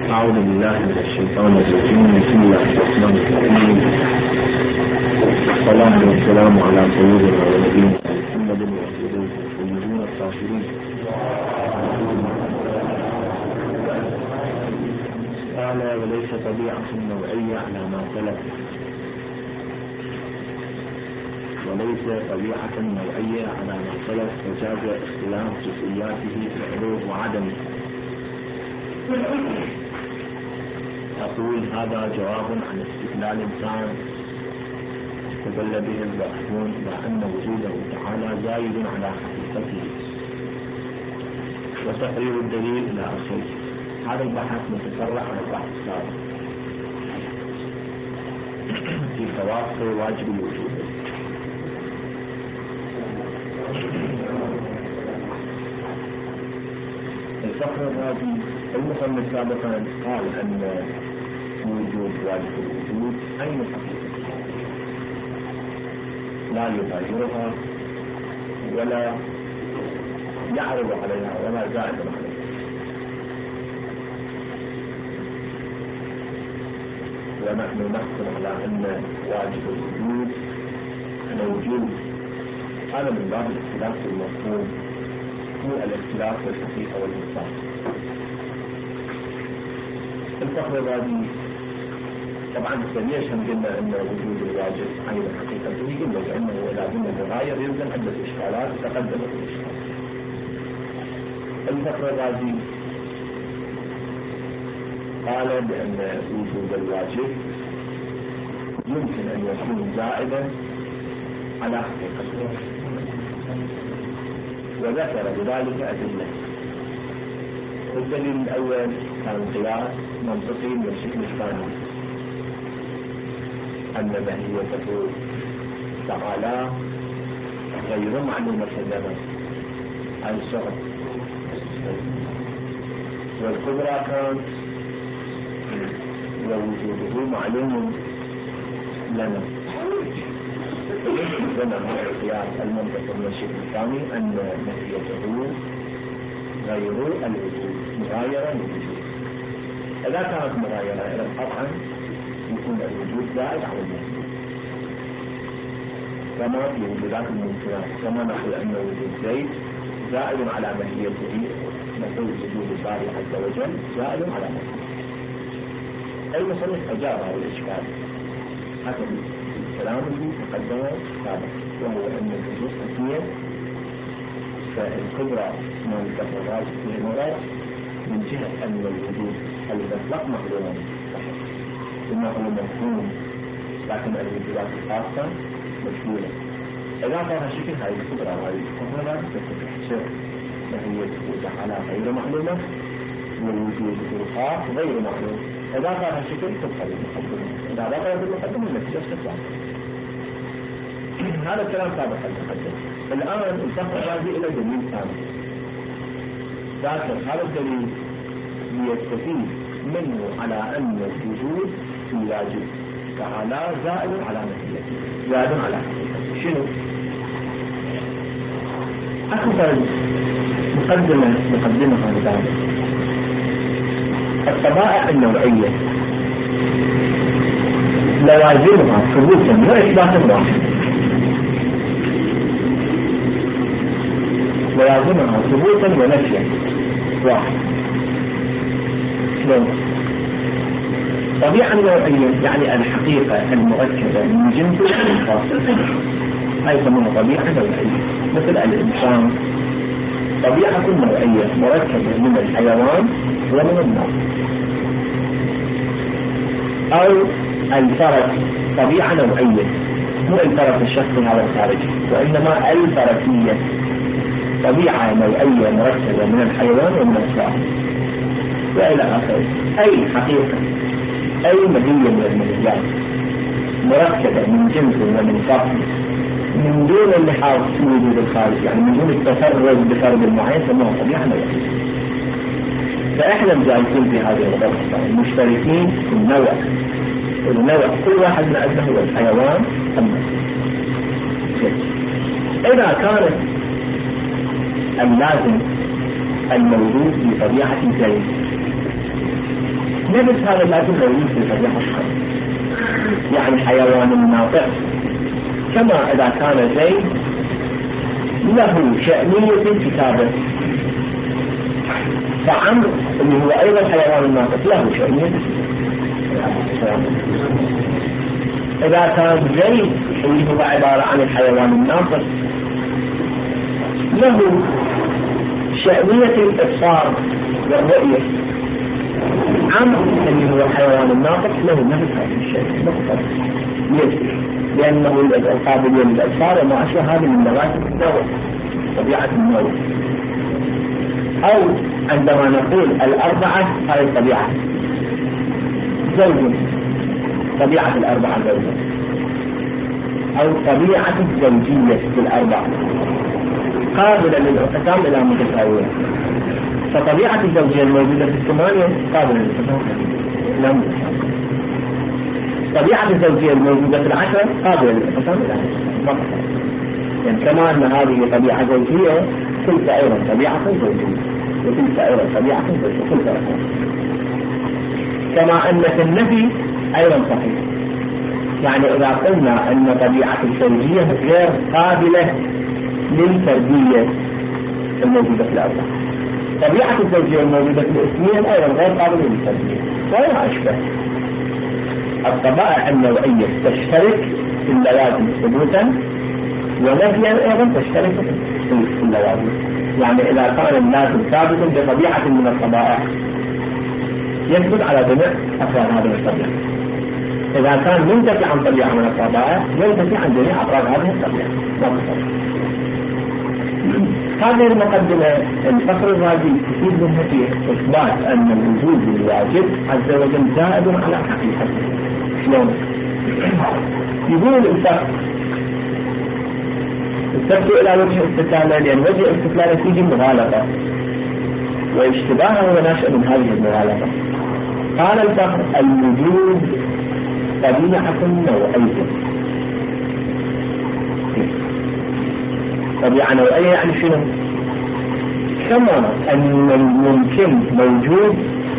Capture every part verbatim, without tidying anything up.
أعوذ بالله من الشيطان الرجيم. بسم الله الرحمن الرحيم. والصلاة والسلام على سيدنا ونبينا محمد وآله الطيبين الطاهرين. قال وليس طبيعة نوعية على ما سلف، وليس طبيعة نوعية على ما سلف وجاز اختلاف جزئياته في العروض وعدمه. أقول هذا جواب عن استدلال إنسان استدل به الباحثون إلى أن وجوده تعالى زايد على حقيقته، وتقرير الدليل إلى آخره. هذا البحث متفرع عن البحث السابق في توافر واجب الوجود. الفقرة هذه المصنف سابقا قال أن وجود واجب الوجود عين الحقيقة لا يغيرها ولا يعرض عليها ولا زائد عليها. ونحن نحكم على أن واجب الوجود موجود. هذا من باب الاختلاف في المفهوم، هو الاختلاف في الحقيقة والمصداق. الفقرة هذه طبعا ليش هم قلنا أن وجود الواجب عين الحقيقة؟ قلنا لأنه إذا قلنا تغاير يلزم عدة إشكالات تقدمت الإشكال. الفقرة هذه قال بأن وجود الواجب يمكن أن يكون زائدا على حقيقته، وذكر بذلك أدلة. الدليل الأول كان قياس منطقي بالشكل الثاني أن ماهيته تعالى غير معلومة لنا الصغر، والكبرى كانت ووجوده معلوم لنا. لنا هذا القياس المنطقي من الشكل الثاني أن ماهيته غير الوجود، مغايرة للوجود. إذا كانت مغايرة إلى قطعا يكون الوجود زائد على الموجود، كما في وجودات الممكنات. كما نقول أن وجود زيد زائد على ماهيته، نقول وجود الباري عز وجل زائد على ماهيته. المصنف أجاب هذا الإشكال حسب الكلام الذي تقدم سابقا، وهو أن الوجود اثنين، فالكبرى ما الكبرات في المراد من جهة أن الوجود المطلق معلوم ثم هو مفهوم، لكن الوجودات الخاصة مجهولة. إذا كان هالشكل هذه الكبرى وهذه الكبرى تتحشر ماهيته تعالى غير معلومة والوجود الخاص غير معلوم. إذا كان هالشكل تبقى المقدمة، إذا بقى المقدمة النتيجة تطلع. هذا الكلام سابقا تقدم. الآن الفقرة هذه إلى دليل ثاني ذاكر. هذا الدليل ليستفيد منه على أن الوجود في واجب تعالى زائد على ماهيته، زائد على حقيقته. شنو؟ أكبر مقدمة مقدمة ذلك الطبائع النوعية لوازمها ثبوتا وإثباتا واحد، لوازمها ثبوتا ونفيا واحد. شلون؟ طبيعة نوعية يعني الحقيقة المركبة من جنس الخاص، هاي يسمونها طبيعة نوعية. مثل الإنسان طبيعة نوعية مركبة من الحيوان ومن الناس. أو الفرد طبيعة نوعية، مو الفرد الشخصي هذا الخارجي، وإنما الفردية طبيعة نوعية مركبة من الحيوان ومن الناس وإلى آخره. أي حقيقة أي ماهية من الماهيات مركبة من جنس ومن فصل من دون اللحاظ في وجود الخارج، يعني من دون التفرد بفرد معين، سموها طبيعة نوعية. فإحنا مجالسين في هذه الغرفة مشتركين في النوع، النوع كل واحد من أجله هو الحيوان الناس. إذا كانت اللازم الموجود في طبيعة زيد نفس هذا اللازم موجود في الطبيعة الخاصة. يعني حيوان الناطق كما إذا كان زيد له شأنية الكتابة، فعمر اللي هو أيضا حيوان الناطق له شأنية. إذا كان زيد اللي هو عبارة عن الحيوان الناطق له شأنية الإبصار والرؤية، عمر اللي هو الحيوان الناطق له نفس هذا الشيء نقطة. ليش؟ لأنه القابلية للإبصار وما أشبه هذه من مراتب النوع، طبيعة النوع. أو عندما نقول الأربعة هذه الطبيعة زوج، طبيعة الأربعة زوجة، أو طبيعة الزوجية في الأربعة قابلة للانقسام إلى متساوية. فطبيعة الزوجية الموجودة في الثمانية قابلة للانقسام إلى متساوية. طبيعة الزوجية الموجودة في العشرة قابلة للانقسام إلى متساوية. يعني كما أن هذه طبيعة زوجية تلك أيضا طبيعة زوجية، وتلك أيضا طبيعة زوجية، تلك أيضا. كما أن في النفي أيضا صحيح. يعني إذا قلنا أن طبيعة الزوجية غير قابلة للفردية الموجودة في الأربعة، طبيعة الزوجية الموجودة في الاثنين أيضا غير قابلة للفردية. ولا أشبه الطبائع النوعية تشترك في اللوازم ثبوتا ونفيا أيضا تشترك في اللوازم. يعني إذا كان اللازم ثابتا بطبيعة من الطبائع يثبت على جميع أفراد هذه الطبيعة. إذا كان منتفي عن طبيعة من الطبائع ينتفي عن جميع أفراد هذه الطبيعة. هذه المقدمة الفقر الرازي تفيد منها في إثبات أن الوجود الواجب عز وجل زائد على حقيقته. شلون؟ يقول الفقر التفت إلى وجه استدلاله، لأن وجه استدلاله فيه مغالطة واشتباهه وناشئ من هذه المغالطة. قال الفقر الوجود طبيعة نوعية. طبيعة نوعية يعني شنو؟ كما أن الممكن موجود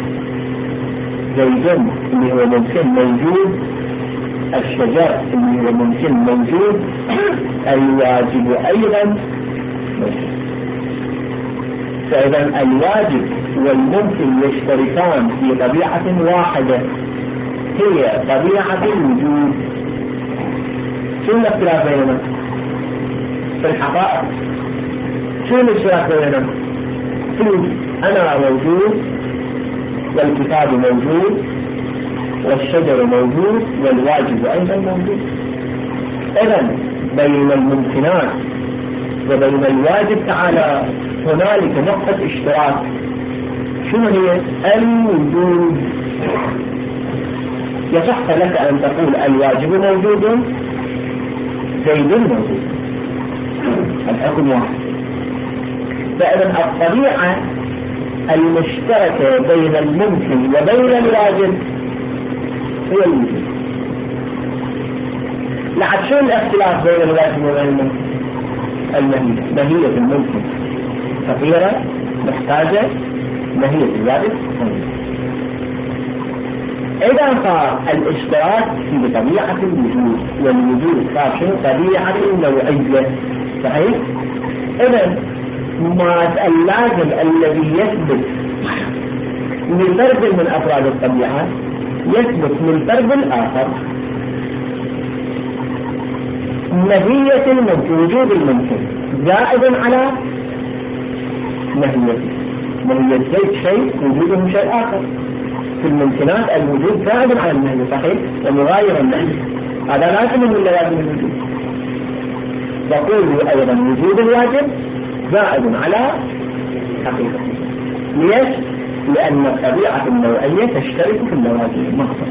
زيدان اللي هو ممكن موجود، الشجر اللي هو ممكن موجود، الواجب أيضا موجود. فإذا الواجب والممكن يشتركان في طبيعة واحدة هي طبيعة الوجود. شو الاختلاف بيننا؟ في الحقائق. شو الاشتراك بيننا؟ في الوجود. أنا موجود والكتاب موجود والشجر موجود والواجب أيضا موجود. إذن بين الممكنات وبين الواجب تعالى هنالك نقطة اشتراك. شنو هي؟ الوجود. يصح لك أن تقول الواجب موجود زيد موجود، الحكم واحد. فإذا الطبيعة المشتركة بين الممكن وبين الواجب هي الوجود. لحد شو الاختلاف بين الواجب وبين الممكن؟ المهية. مهية الممكن فقيرة محتاجة، مهية الواجب مهية. إذا صار الاشتراك في طبيعة الوجود والوجود صار شنو؟ طبيعة نوعية. صحيح؟ إذا ما اللازم الذي يثبت لفرد من أفراد الطبيعة يثبت للفرد الآخر. مهية الممكن، وجود الممكن زائد على مهية مهية زيد شيء وجوده شيء آخر. في الممكنات الوجود زائد على المهية، صحيح؟ ومغاير المهية، هذا لازم من لوازم الوجود. وقولوا أيضا وجود الواجب زائد على حقيقته. ليش؟ لأن الطبيعة النوعية تشترك في اللوازم المخصوصة.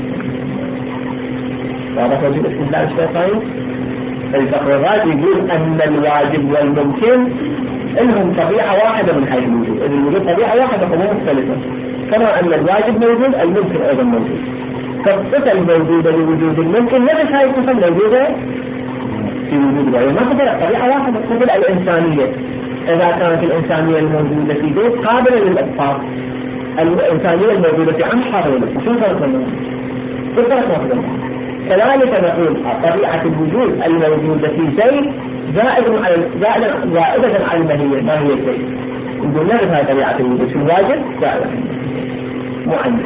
واضح وجه الاستدلال الشيطاني؟ الفقر الرازي يقول أن الواجب والممكن لهم طبيعة واحدة من حيث الوجود. إذا الوجود طبيعة واحدة فهو مختلفة. كما أن الواجب موجود الممكن أيضا موجود. فالصفة الموجودة لوجود الممكن نفس هذه الصفة الموجودة في وجود الواجب. ما تقدر طبيعة واحدة. مثل الإنسانية، إذا كانت الإنسانية الموجودة في بيت قابلة للإبصار الإنسانية الموجودة عن حرية شو فرق منهم؟ شو فرق منهم؟ كذلك نقول طبيعة الوجود الموجودة في شيء زائدة على زائدة على الماهية ما هي الشيء. نقول نعرف هذه طبيعة الوجود في الواجب زائدة مو عن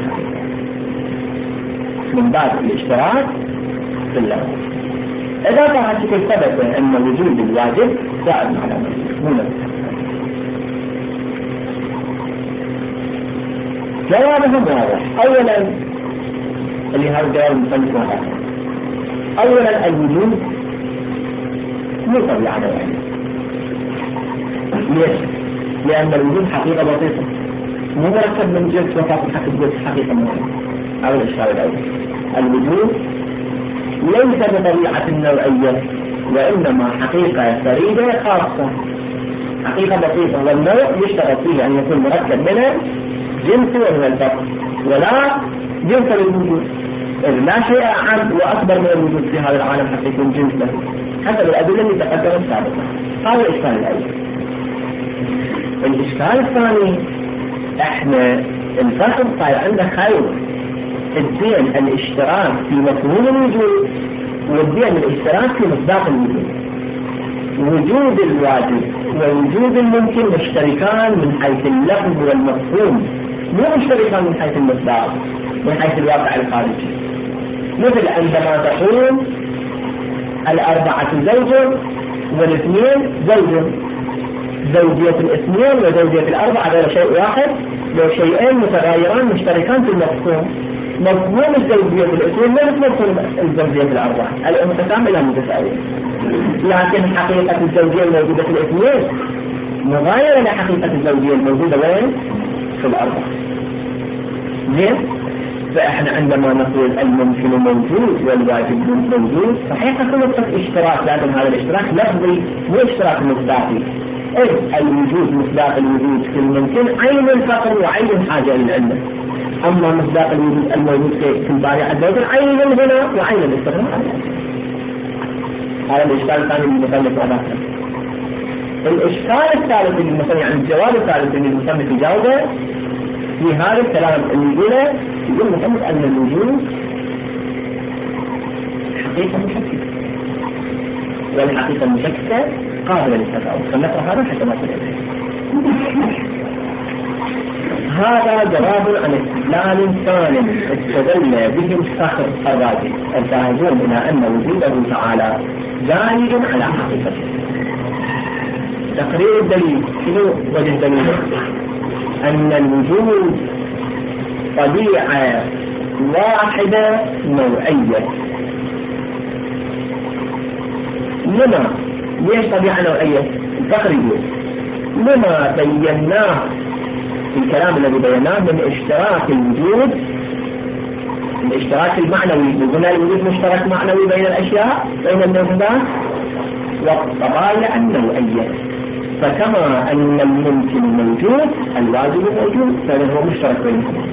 من باب الاشتراك في اللغة. إذا كانت شكل ثبت أن وجود الواجب زائد على الماهية. جوابهم واضح. أولا اللي هذا الجواب المصنف واضح. أولا الوجود مو طبيعة نوعية. ليش؟ لأن الوجود حقيقة بسيطة مو مركب من جنس وفاق حقيقة معينة. هذا الإشكال الأول. الوجود ليس بطبيعة النوعية وإنما حقيقة فريدة خاصة، حقيقة بسيطة، والنوع يشتغل فيه أن يكون مركب منه جنس ومن الفرق ولا جنس للوجود. إذ لا شيء أعم وأكبر من الوجود في هذا العالم حتى يكون جنس له حسب الأدلة اللي تقدمت سابقا. هذا الإشكال الأول. الإشكال الثاني احنا الفرق صاير عندنا خير الدين الاشتراك في مفهوم الوجود والدين الاشتراك في مصداق الوجود. وجود الواجب ووجود الممكن مشتركان من حيث اللفظ والمفهوم، مو مشتركان من حيث المصداق من حيث الواقع الخارجي. مثل عندما تقول الأربعة زوج والاثنين زوج، زوجية الاثنين وزوجية الأربعة هذا شيء واحد، لو شيئين متغايران مشتركان في المفهوم. مفهوم الزوجية الاثنين لا مفهوم الزوجية الأربعة، المتسامة لا متساوية، لكن حقيقة الزوجية الموجودة في الاثنين مغايرة لحقيقة الزوجية الموجودة وين؟ في الأربعة. زين؟ فإحنا عندما نقول الممكن موجود والواجب موجود صحيح كل اشتراك، لكن هذا الاشتراك لفظي مو اشتراك مصداقي. إذ الوجود مصداق الوجود في الممكن عين الفقر وعين الحاجة للعلم، أما مصداق الوجود الموجود في البارع الزوجي عين الغنى وعين الاستغناء. هذا الإشكال الثاني اللي المصنف أضافه. الإشكال الثالث اللي المصنف يعني الجواب الثالث اللي المصنف يجاوبه في هذا الكلام اللي يقوله، يقول المصنف أن الوجود حقيقة مشككة، والحقيقة المشككة قابلة للتفاوت. فنقرأ هذا حتى ما تدري. هذا جواب عن استدلال ثاني استدل به الفخر الرازي الذاهبون إلى أن وجوده تعالى زائد على حقيقته. تقرير الدليل شنو وجه دليله؟ أن الوجود طبيعة واحدة نوعية. لما ليش طبيعة نوعية؟ الفخر يقول لما بيناه الكلام الذي بيناه من اشتراك الوجود، الاشتراك المعنوي، قلنا الوجود مشترك معنوي بين الأشياء بين الموجودات والطبائع النوعية. فكما أن الممكن موجود الواجب موجود، فهذا هو مشترك بينهم.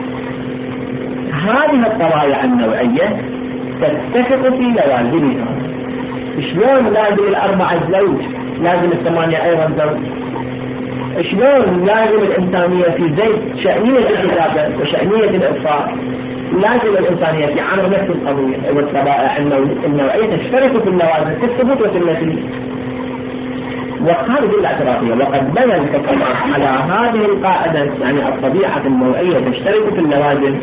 هذه الطبائع النوعية تتفق في لوازمها. شلون لازم الأربعة زوج لازم الثمانية أيضا زوج؟ شلون لازم الإنسانية في زيت شأنية الكتابة وشأنية الإطفاء لازم الإنسانية في عمل نفس القضية والطبائع النوعية تشترك في اللوازم في الثبوت وفي النفي. وهذه الاعتراضية وقد بنى الحكماء على هذه القاعدة، يعني الطبيعة النوعية تشترك في اللوازم،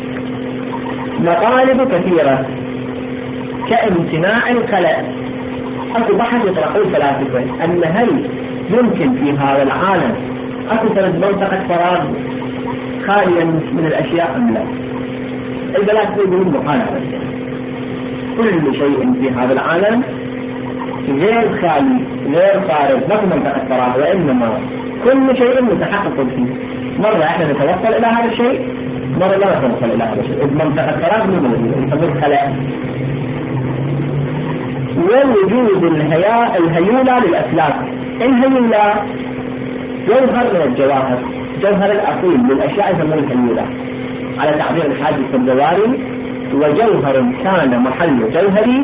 مطالب كثيرة كامتناع الخلق. أكو بحث يطرحون فلاسفة أن هل يمكن في هذا العالم أكو ترد منطقة فراغ خاليا من الأشياء أم لا؟ الفلاسفة يقولون محال هذا الشيء. كل شيء في هذا العالم غير خالي غير فارغ، ما في منطقة فراغ، وإنما كل شيء متحقق فيه. مرة احنا نتوصل إلى هذا الشيء، مرة لا نتوصل إلى هذا الشيء. منطقة فراغ مو موجودة، يسموه خلاء. ووجود الهيا الهيولة للأفلاك. الهيولة جوهر من الجواهر، جوهر الأصيل للأشياء يسمونه الهيولة على تعبير الحاج الدواري. وجوهر كان محل جوهري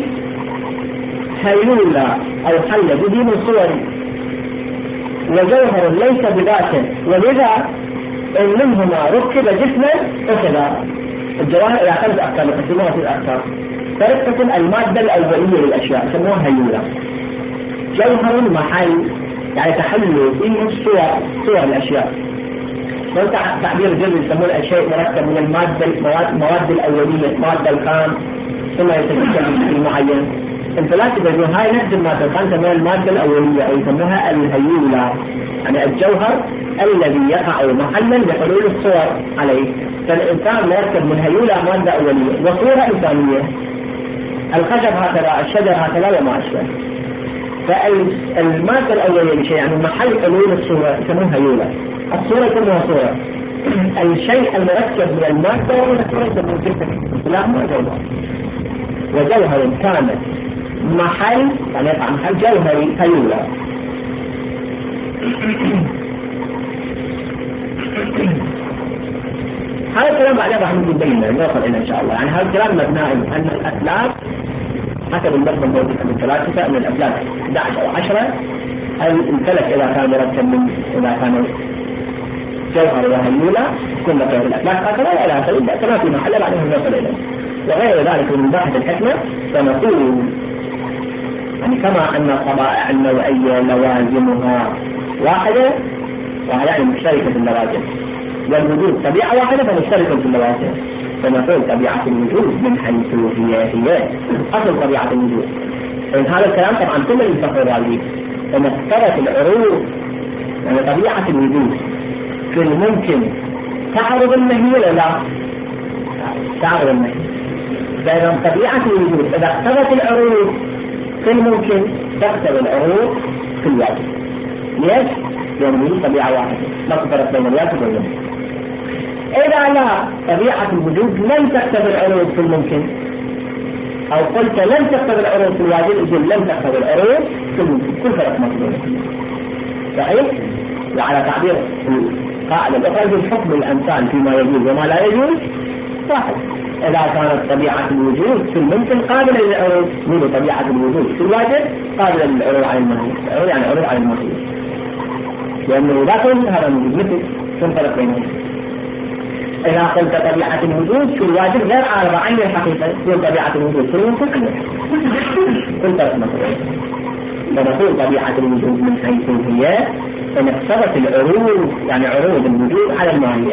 هيولة أو حل به من صور، وجوهر ليس بذاته، ولذا إن منهما ركب جسما أخذ. الجواهر إلى خمس أقسام يقسموها في الأقسام. تركب المادة الأولية للأشياء يسموها هيولة. جوهر محل يعني تحل فيه الصور صور الأشياء. لو تعبير جزء يسمونه الشيء مركب من المادة المواد الأولية المادة الخام ثم يتشكل بشكل معين. انت لا تقول هاي نفس المادة الخام تسمونها المادة الأولية أو يسموها الهيولة، يعني الجوهر الذي يقع محلا لحلول الصور عليه. فالإنسان مركب من هيولة مادة أولية وصورة إنسانية. الخشب هكذا، الشجر هكذا وما أشبه. فالمادة الأولية لشيء يعني محل حلول الصورة يسموها هيولة. الصورة يسموها صورة. الشيء المركب من المادة ومن الصورة يسموه جسم. لا مو جوهر. وجوهر كان محل يعني يقع محل جوهري هيولة. هذا الكلام بعدين راح نبين نوصل إلى إن شاء الله. يعني هذا الكلام مبنى أن الأفلاك حسب النظم الموجود عند الفلاسفة من الأفلاك أحد عشر أو عشرة. الفلك إذا كان مركب من إذا كان جوهر وهيولة كل غير الأفلاك هكذا وإلى آخره كما في محل بعدين نوصل إليه. وغير ذلك من باحث الحكمة فنقول يعني كما أن الطبائع النوعية لوازمها واحدة وهي مشتركة في اللوازم، والوجود طبيعة واحدة فمشتركة في اللوازم. فنقول طبيعة الوجود من حيث هي هي أصل طبيعة الوجود. إن هذا الكلام طبعا كل يتفق عليه. فمسألة العروض يعني طبيعة الوجود في الممكن تعرض النهي ولا لا؟ تعرض النهي. لأن طبيعة الوجود إذا اقتضت العروض في الممكن تقتضي العروض في الواجب. ليش؟ لأن الوجود طبيعة واحدة لا تفرق بين الواجب والممكن. إذا لا طبيعة الوجود لم تقتضي العروض في الممكن أو قلت لم تقتضي العروض في الواجب إذن لم تقتضي العروض في الممكن. كل فرق مطلوب صحيح؟ وعلى تعبير القاعدة الأخرى حكم الأمثال فيما يجوز وما لا يجوز واحد. إذا كانت طبيعة الوجود في الممكن قابلة للعروض من طبيعة الوجود في الواجب قابلة للعروض على المهية. العروض يعني عروض على المهية لأنه لا تقول هذا الوجود مثل كم فرق بينهم. إذا قلت طبيعة الوجود في الواجب غير عارضة عن الحقيقة تقول طبيعة الوجود في الممكن كل فرق مطلوب. فنقول طبيعة الوجود من حيث هي إن اقتضت العروض يعني عروض الوجود على الماهية.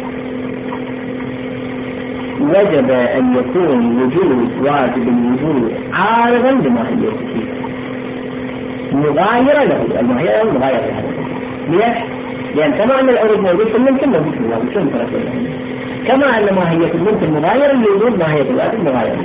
وجب أن يكون وجود واجب الوجود عارضا لماهيته مغايرة له. الماهية مغايرة له. ليش؟ لأن كما أن العروض موجود في الممكن موجود في الواجب شو الفرق بينهم؟ كما أن ماهية الممكن مغايرة للوجود ماهية الواجب مغايرة.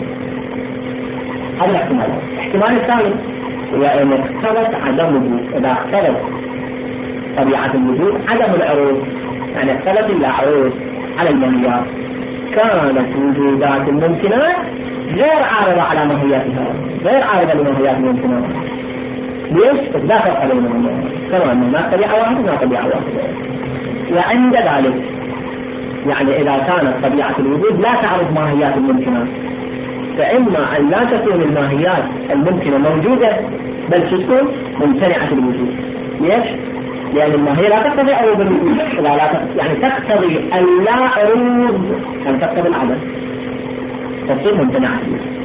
هذا الاحتمال. الاحتمال الثاني وإن اقتضت عدمه. إذا اقتضت طبيعة الوجود عدم العروض يعني اقتضت العروض على الماهيات كانت وجودات الممكنات غير عارضة على ماهياتها غير عارضة لماهيات الممكنات. ليش؟ لا فرق بينهم كما أنه ما طبيعة واحدة ما طبيعة واحدة. وعند ذلك يعني إذا كانت طبيعة الوجود لا تعرض ماهيات الممكنات فإما أن لا تكون الماهيات الممكنة موجودة بل تكون ممتنعة الوجود. ليش؟ لأن الماهية لا تقتضي عروض الوجود لا لا يعني تقتضي اللا عروض أن تقتضي العدم تصير ممتنعة الوجود.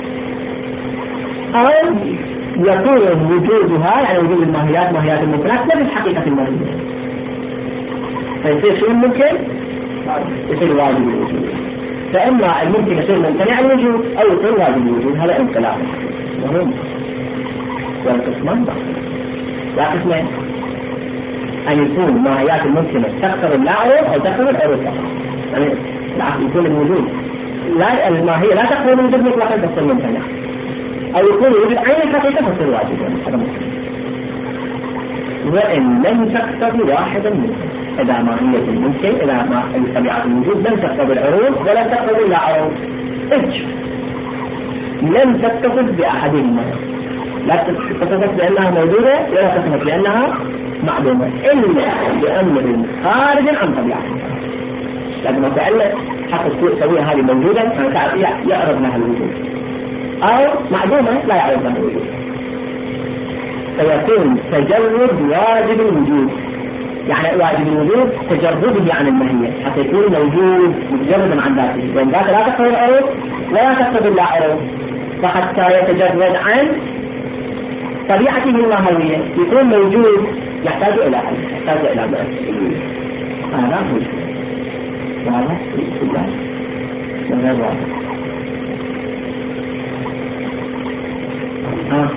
أو يكون وجودها يعني وجود الماهيات ماهيات الممكنات نفس حقيقة الماهية فيصير شيء ممكن يصير واجب الوجود. فإما الممكن يصير ممتنع الوجود أو يصير واجب الوجود. هذا انقلاب مهم. والقسمان لا قسمين أن يكون ماهيات الممكنة تقتضي العروض أو تقتضي العروض يعني يكون الوجود لا الماهية لا تقتضي الوجود مطلقا تصير ممتنع أو يكون الوجود عين الحقيقة تصير واجب. وإن لم تقتضي واحدا منهم إذا ماهية الممكن إذا ما طبيعة الوجود لم تقتضي العروض ولا تقتضي العروض إيش لم تتصف بأحدهما لا تتصف بأنها موجودة ولا تتصف بأنها معدومة إلا بأمر خارج عن طبيعتها. لكن ما فعلا حتى تسوي هذه موجودة يعرض لها الوجود أو معدومة لا يعرض لها الوجود فيكون تجرد واجب الوجود يعني واجب الوجود تجرده عن الماهية حتى يكون موجود متجردا عن ذاته، لأن ذاته لا تقتضي العروض ولا تقتضي اللاعروض، فحتى يتجرد عن طبيعته الماهوية يكون موجود يحتاج إلى يحتاج إلى مؤثر. هذا هو وهذا كله من غير واحد. ها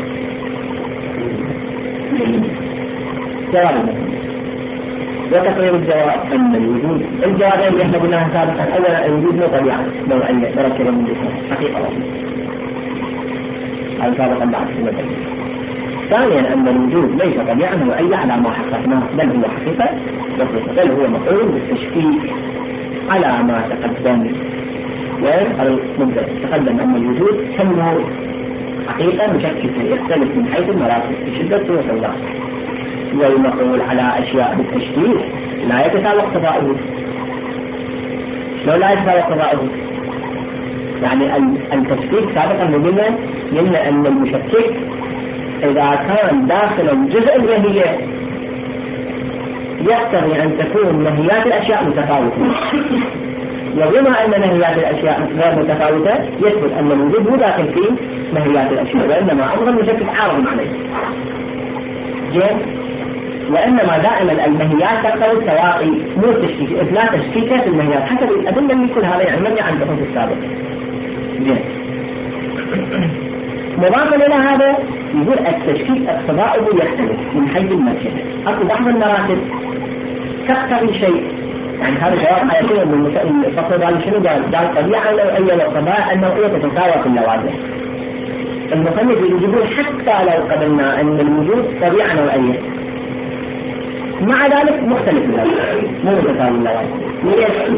جواب وتقرير الجواب أن الوجود الجوابين اللي احنا قلناها سابقا، أولا الوجود مو طبيعة نوعية مركبة من جسم حقيقة هذا سابقا بعد في المدى. ثانيا أن الوجود ليس طبيعة نوعية على ما حققناه، بل هو حقيقة بسيطة، بل هو مفعول بالتشكيك على ما تقدم. والمبدأ تقدم أن الوجود كله حقيقة مشككة يختلف من حيث المراتب في شدة وسوداء، والمقول على أشياء بالتشكيك لا يتساوى اقتضاؤه. لو لا يتساوى اقتضاؤه يعني التشكيك سابقا قلنا قلنا أن المشكك إذا كان داخلا جزء الماهية يقتضي أن تكون ماهيات الأشياء متفاوتة، وبما أن ماهيات الأشياء غير متفاوتة يثبت أن الوجود مو داخل في ماهيات الأشياء، وإنما أمر المشكك عارض عليه. جيد، وإنما دائما الماهيات تقتضي التواقي مو التشكيك، إذ لا تشكيك في الماهيات حسب الأدلة اللي كل هذا يعني مبني عن البحوث السابقة. جيد، مضافا إلى هذا يقول التشكيك اقتضاؤه يختلف من حيث المركبة. أكو بعض المراتب تقتضي شيء، يعني هذا جواب حياتي من الفصل قال شنو قال؟ قال طبيعة نوعية والطبائع النوعية تتساوى في اللوازم. المصنف يقول حتى لو قبلنا أن الوجود طبيعة نوعية مع ذلك مختلف اللوازم مو متساوي اللوازم. ليش؟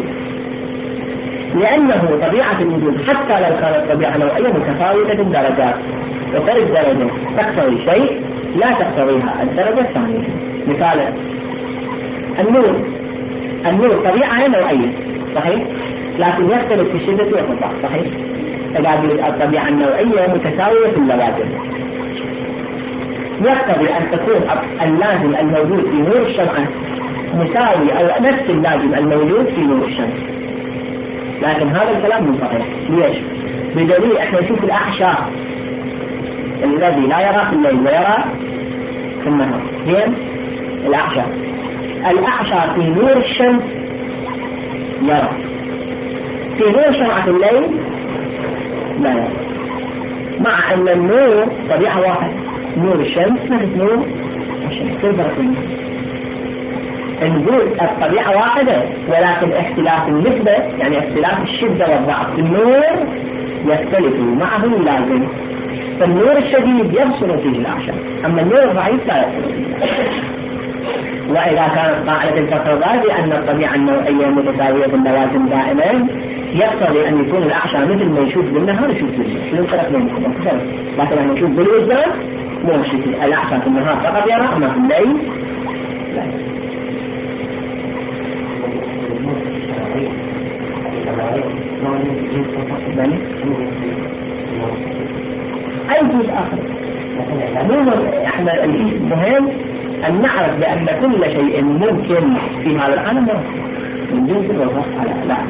لأنه طبيعة الوجود حتى لو كانت طبيعة نوعية متفاوتة الدرجات، وكل درجة تقتضي شيء لا تقتضيها الدرجة الثانية. مثال النور، النور طبيعة نوعية صحيح، لكن يختلف في الشدة والقطع صحيح. إذا الطبيعة النوعية متساوية في اللوازم يقتضي أن تكون اللازم الموجود في نور الشمعة مساوي أو نفس اللازم الموجود في نور الشمس، لكن هذا الكلام مو صحيح. ليش؟ بدليل احنا نشوف الأعشاء الذي لا يرى في الليل ويرى في النهار. زين، الأعشاء الأعشاء في نور الشمس يرى، في نور شمعة الليل لا يرى، مع أن النور طبيعة واحد، نور الشمس نفس نور الشمس. كيف فرقين؟ نقول الطبيعة واحدة ولكن اختلاف النسبة يعني اختلاف الشدة والضعف. النور يختلف معه اللازم، فالنور الشديد يبصر فيه الأعشاء، أما النور الضعيف لا يبصر فيه. وإذا كانت قاعدة الفرض بأن الطبيعة النوعية متساوية باللوازم دائما يقتضي أن يكون الأعشى مثل ما يشوف بالنهار يشوف بالليل. شنو الفرق بينهم؟ لكن لما يشوف بالوزن مو يشوف الأعشى في النهار فقط يرى، أما في الليل لا. أي جزء آخر احنا المهم أن نعرف بأن كل شيء ممكن في هذا العالم من جنس الوصف على لا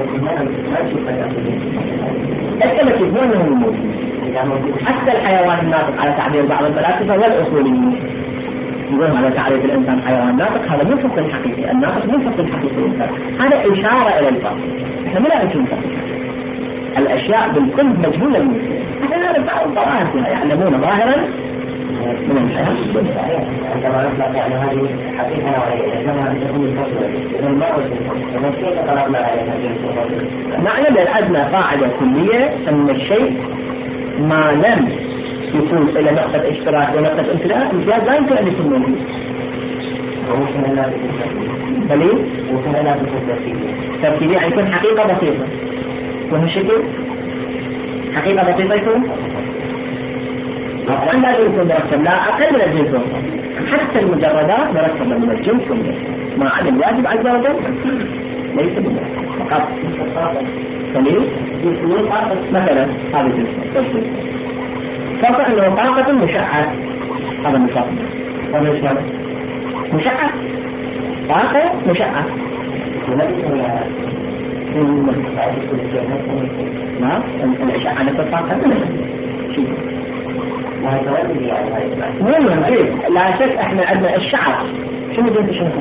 الثبت يقول أنه موجود. حتى الحيوان الناطق على تعبير بعض الفلاسفة والأصوليين يقولون على تعريف الإنسان حيوان ناطق، هذا مو فصل حقيقي، الناطق مو فصل حقيقي الإنسان، هذا إشارة إلى الفصل. إحنا ما نعرف الفصل، الأشياء بالكل مجهولة بالنسبة إحنا نعرف بعض الظواهر يعلمون ظاهرا من الحياة. عندما نطلق يعني هذه حقيقة نوعية عندما تكون الفصل الماء والفصل كيف طلبنا على هذه الفصل؟ معنى بالأدنى قاعدة كلية أن الشيء ما لم يكون إلى نقطة اشتراك ونقطة امتلاء امتياز لا يمكن أن يكون موجود. وممكن لا تكون ترتيبية. دليل؟ ممكن لا تكون ترتيبية. ترتيبية يعني يكون حقيقة بسيطة. وهو شكل حقيقة بسيطة يكون أقل لا يكون مركب، لا أقل من الجنس حتى المجردات مركبة من الجنس كله ما عدا الواجب عز وجل ليس بالمركب فقط. دليل؟ يكون مثلا هذا الجنس فرق أنه طاقة مشعة، هذا مشعة هذا مشعة مشعة طاقة مشعة. نعم الأشعة نفس الطاقة مهم إيه لا شك إحنا عندنا الشعر شنو جنس الشمس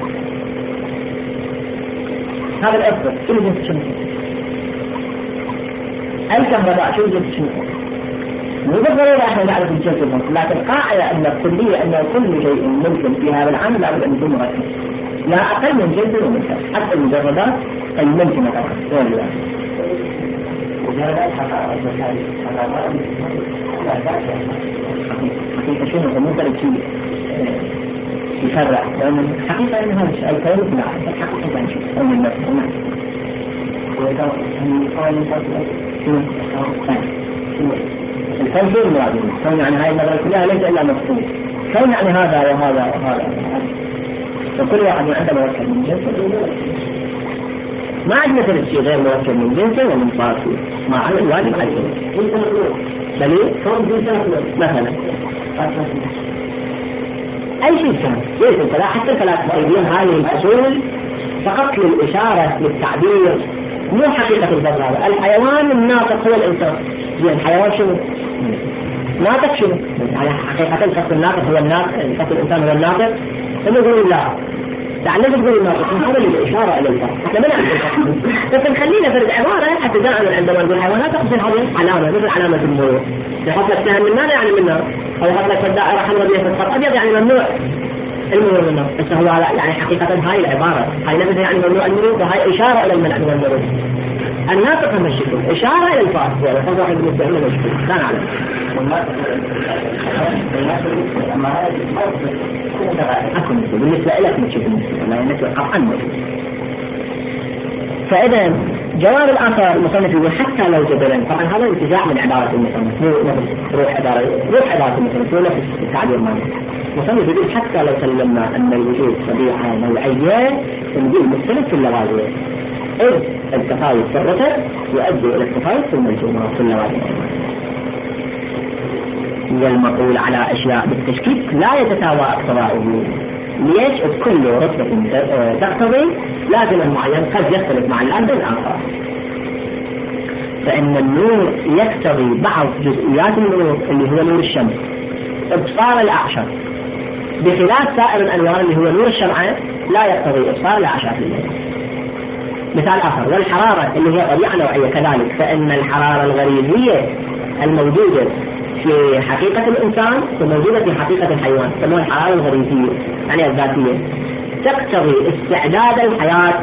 هذا الأكبر شنو جنس الشمس الكهرباء شنو جنس الشمس مو بالضرورة إحنا نعرف الجنس الشمس لكن قاعدة أن الكلية أن كل شيء ممكن في هذا العام لابد أن يكون مركب لا أقل من جنس ومنكر حتى المجردات الممكنة طبعا مجردات حقائق حقيقة شنو مو فرق شيء يفرع لأن حقيقة أن هذا الشيء الكون لا الحقيقة عن شيء أو من نفسه نعم الكون غير مراد الكون يعني هاي النظرة كلها ليس إلا مفهوم كون يعني هذا وهذا وهذا وكل واحد عنده مركب من جنسه ما عندنا مثل شيء غير مركب من جنسه ومن طاقته ما عندنا الواجب عليه دليل مثلا أي شيء كان ليس فلا حتى ثلاث مؤيدين هذه الفصول فقط للإشارة للتعبير مو حقيقة البر هذا الحيوان الناطق هو الإنسان يعني الحيوان شنو ناطق شنو يعني حقيقة الشخص الناطق هو الناطق الشخص الإنسان هو الناطق ثم يقول لا يعني ليش تقول الناطق هذا للإشارة إلى الفرق احنا ما نعرف لكن خلينا فرد عبارة حتى دائما عندما نقول حيوانات تقصد هذه علامة مثل علامة المرور يحط لك سهم من ماذا يعني منها أو يحط لك الدائرة حمراء في الخط أبيض يعني ممنوع المرور منها بس هو يعني حقيقة هاي العبارة هاي نفسها يعني ممنوع المرور وهاي إشارة إلى المنع من المرور الناطق هم الشكل إشارة إلى الفرق يعني خذ واحد بالنسبة لنا الشكل لا نعلم أكون بالنسبة لك نشوف لا نشوف قطعا فإذا جواب الآثار المصنف يقول حتى لو جبلا طبعا هذا انتزاع من عبارة المصنف مو نفس روح عبارة روح عبارة المصنف مو نفس التعبير مالي المصنف يقول حتى لو سلمنا أن الوجود طبيعة نوعية نقول مختلف في اللوازم إذ التفاوت في الرتب يؤدي إلى التفاوت في الملزومات في اللوازم والمقول على أشياء بالتشكيك لا يتساوى اقتضاؤه ليش كل رتبة تقتضي لازم معين قد يختلف مع الأرض الآخر فإن النور يقتضي بعض جزئيات النور اللي هو نور الشمس إبصار الأعشار بخلاف سائر الأنوار اللي هو نور الشمعة لا يقتضي إبصار الأعشار مثال آخر والحرارة اللي هي طبيعة نوعية كذلك فإن الحرارة الغريزية الموجودة في حقيقة الإنسان وموجودة في حقيقة الحيوان تسموها الحرارة الغريزية يعني الذاتية تقتضي استعداد الحياة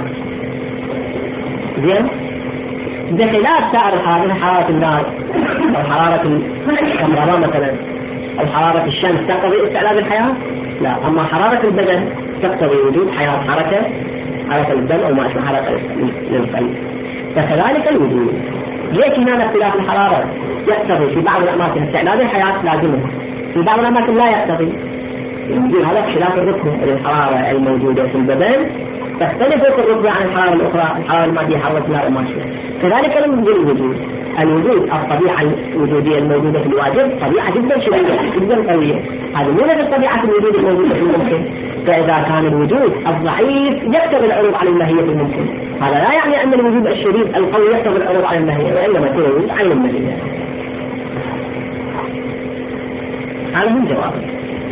زين بخلاف سائر الحرارة حرارة النار أو حرارة الكهرباء مثلا أو حرارة الشمس تقتضي استعداد الحياة لا أما حرارة البدن تقتضي وجود حياة حركة حركة الدم أو ما اسمه حركة للقلب فكذلك الوجود ليش هنا اختلاف الحرارة يقتضي في بعض الأماكن استعداد الحياة لازمه في بعض الأماكن لا يقتضي يقول هذا اختلاف الرتبة الحرارة الموجودة في البدن تختلف الرتبة عن الحرارة الأخرى الحرارة المادية حرارة النار وماشية كذلك لم يوجد الوجود الوجود الطبيعة الوجودية الموجودة في الواجب طبيعة جدا شديدة جدا قوية هذه مو نفس طبيعة الوجود الموجودة في الممكن فإذا كان الوجود الضعيف يقتضي العروض على الماهية في الممكن هذا لا يعني أن الوجود الشديد القوي يقتضي العروض على الماهية وإنما يكون الوجود عين الماهية هذا من جوابه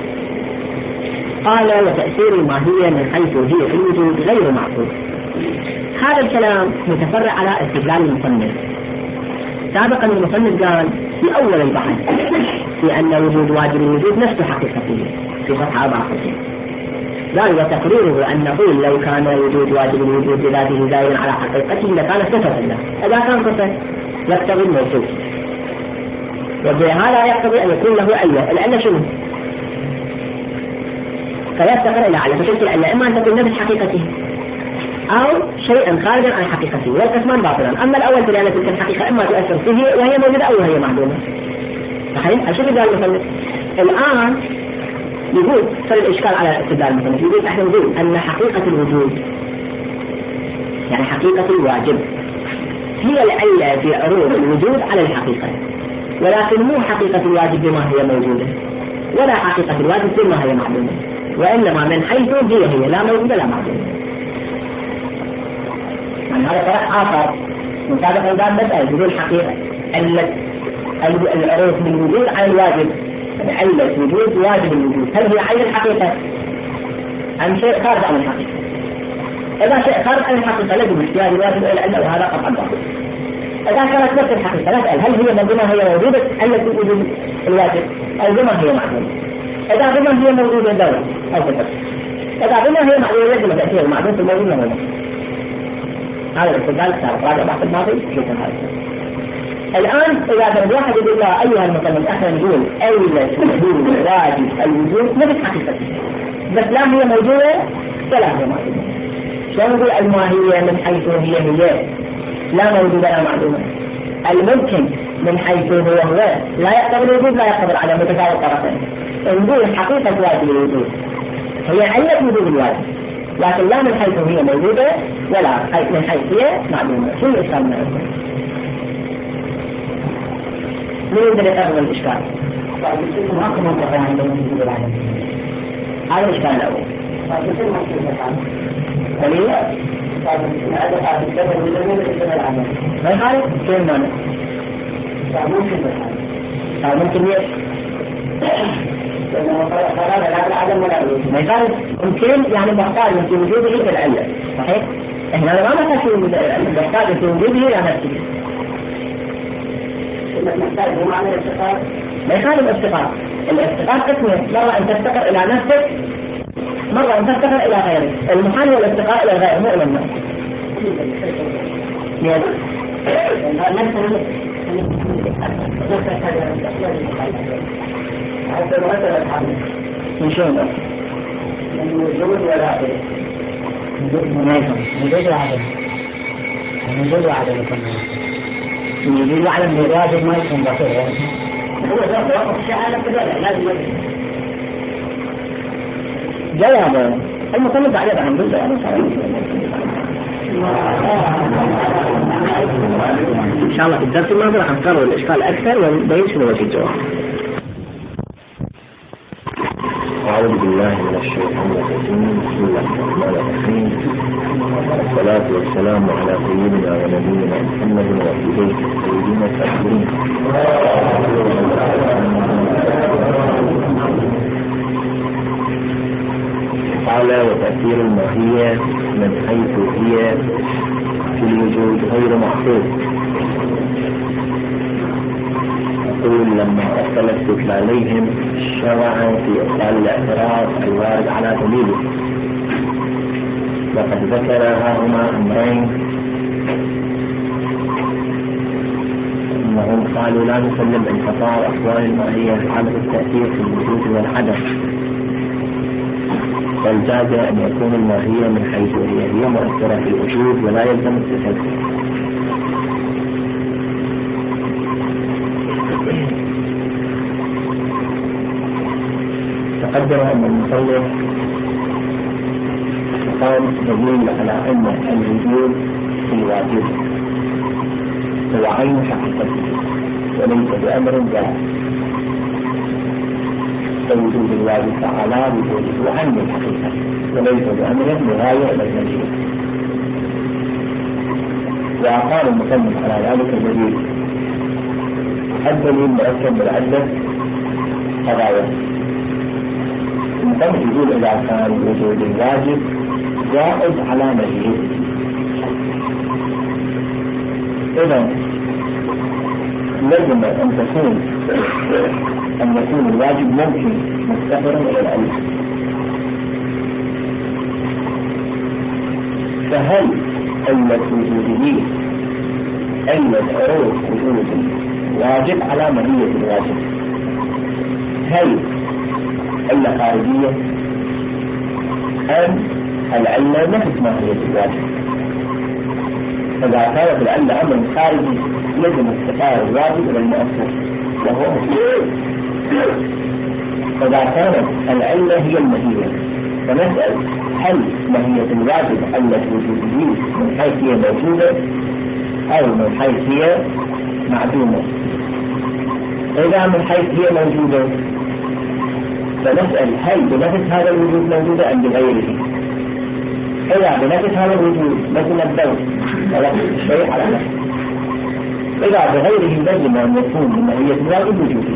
قال وتأثير الماهية من حيث هي في الوجود غير معقول هذا الكلام متفرع على استدلال المصنف سابقا المصنف قال في أول البحث في أن وجود واجب الوجود نفس حقيقته في صفحة أربعة وخمسين قال وتقريره أن نقول لو كان وجود واجب الوجود بذاته دائما على حقيقته لكان صفة له إذا كان صفة يقتضي الموصوف وبهذا يقتضي أن يكون له علة العلة شنو؟ فيفتقر إلى علة فشلت العلة إما أن تكون نفس حقيقته أو شيئا خارجا عن حقيقته والقسمان باطلا أما الأول فلأن تلك الحقيقة إما تؤثر فيه وهي موجودة أو هي معدومة صحيح؟ الشيء قال المصنف الآن يقول صار الإشكال على استدلال المصنف يقول احنا نقول أن حقيقة الوجود يعني حقيقة الواجب هي العلة في عروض الوجود على الحقيقة ولكن مو حقيقة الواجب بما هي موجودة ولا حقيقة الواجب بما هي معدومة وإنما من حيث هي هي لا موجودة لا معدومة. يعني هذا فرق آخر من سابق الباب مسألة بدون حقيقة. علة العروض من وجود على الواجب، يعني علة وجود واجب الوجود، هل هي عين الحقيقة أم شيء خارج عن الحقيقة؟ إذا شيء خارج عن الحقيقة لازم اختيار الواجب إلى العلة، وهذا قطعا باطل. إذا كانت نفس الحقيقة نسأل هل هي بما هي موجودة علة وجود الواجب أو بما هي معدومة؟ إذا بما هي موجودة دولة أو بالفعل، إذا بما هي معدومة يجب أن تأتي المعدوم في الموجود ولا هذا الاستدلال صار راجع بعض الماضي شوف هذا. الآن إذا كان الواحد يقول له أيها المصنف احنا نقول علة وجود واجب الوجود نفس حقيقته، بس لا هي موجودة ولا هي معدومة. شلون نقول الماهية من حيث هي هي لا موجودة لا معدومة؟ الممكن من حيث هو هو لا يقتضي الوجود لا يقتضي العدم، متساوي الطرفين. نقول حقيقة واجب الوجود هي علة وجود الواجب، لكن لا من حيث هي موجودة ولا من حيث هي معدومة. شو الإشكال من هذا؟ من يقدر يقرر الإشكال؟ هذا الإشكال الأول. دليل؟ ما يخالف؟ شو المعنى؟ صار ممكن ليش؟ ما يخالف ممكن يعني محتاج في وجوده في العلة، صحيح؟ احنا ما نحتاج في وجوده محتاج في وجوده لا نفسه. محتاج هو معنى الافتقار؟ ما يخالف الافتقار. الافتقار قسمه، مرة أن تفتقر إلى نفسك، مرة أن تفتقر إلى غيرك. المحال هو الافتقار إلى غيره مو إلى النفس. ليه؟ من شو ده؟ من وجود ولا عدم؟ من وجود وعدم. من وجود وعدم يكون من وجود وعدم من الواجب ما يكون بصير. هو ذات وقت الشيء على كذا لازم جوابه المصنف عليه عن جزء إن شاء الله في الدرس الماضي راح نكرر الإشكال أكثر ونبين شنو وجه الجواب. أعوذ بالله من الشيطان الرجيم. بسم الله الرحمن الرحيم. والصلاة والسلام على سيدنا ونبينا محمد وعلى سيدنا التكبيرين. قال وتأثير الماهية من حيث هي في الوجود غير محفوظ. يقول لما اختلفت عليهم شرعا في إبطال الاعتراض الوارد على دليله، وقد ذكر هما أمرين، أنهم قالوا لا نسلم انقطاع أحوال الماهية على التأثير في الوجود والعدم، بل جاز أن يكون الماهية من حيث هي هي مؤثرة في الوجود ولا يلزم التسلسل. تقدم أن المصنف قام دليل على أن الوجود في الواجب هو عين حقيقته وليس بأمر جاء، فوجود الواجب تعالى بوجوده عين الحقيقة وليس بأمر مغاير إلى المجيء. وأقام المصنف على ذلك الدليل. الدليل مركب بالعدة قضايا. المصنف يقول إذا كان وجود الواجب جائز على مجيء، إذا لازم أن تكون أن يكون الواجب ممكن مفتقرا إلى العلم. فهل علة وجوده علة عروض وجود واجب على ماهية الواجب؟ هل علة خارجية أم العلة نفس ماهية الواجب؟ فإذا كانت العلة أمر خارجي يجب افتقار الواجب إلى المؤثر وهو مفيد. فإذا كانت العلة هي الماهية فنسأل هل ماهية الواجب علة وجوده من حيث هي موجودة أو من حيث هي معدومة؟ إذا من حيث هي موجودة فنسأل هل بنفس هذا الوجود موجودة أم بغيره؟ إذا بنفس هذا الوجود لازم الدور ولا شيء على نفسه. إذا بغيره لازم أن يكون من ماهية الواجب وجودي،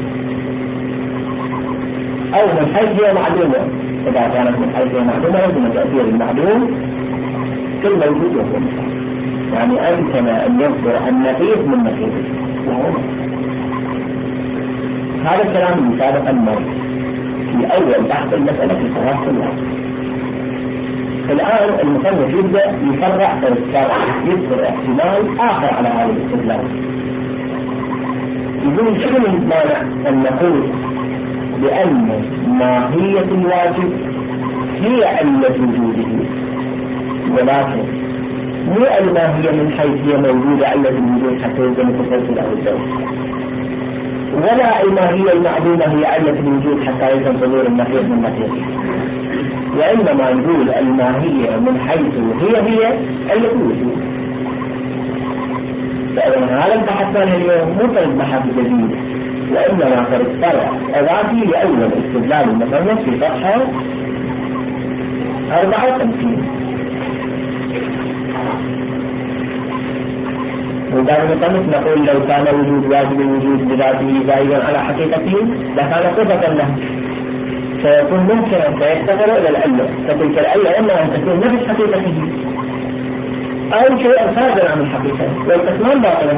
أو من حيث هي معلومة. إذا كانت من حيث هي معلومة لازم تأثير المعلوم في الموجود وهو مصاب. يعني أمكن أن يصدر النقيض من نقيضه وهو مصاب. هذا الكلام المسابق المرض في أول بحث المسألة في صلاح الواجب. الآن المصنف يبدأ يفرع يذكر احتمال آخر على هذا الاستدلال. يقول شنو المانع أن نقول بأن ماهية الواجب هي علة وجوده، ولكن مو الماهية من حيث هي موجودة علة الوجود حتى يلزم التسلسل أو الزوج، ولا الماهية المعدومة هي علة الوجود حتى يلزم ظهور النقيض من نقيضه، وإنما نقول الماهية من حيث هي هي علة الوجود. فإذا هذا البحث اليوم مو فرد بحث جديد، وإنما فرد فرع إضافي لأول استدلال المصنف في صفحة أربعة وخمسين. وبعد المصنف نقول لو كان وجود واجب الوجود بذاته زائدا على حقيقته لكان صفة له، فيكون ممكن أن يفتقر إلى العلة، فتلك العلة إما أن تكون نفس حقيقته أو شيئا خارجا عن الحقيقة، والقسمان باطلا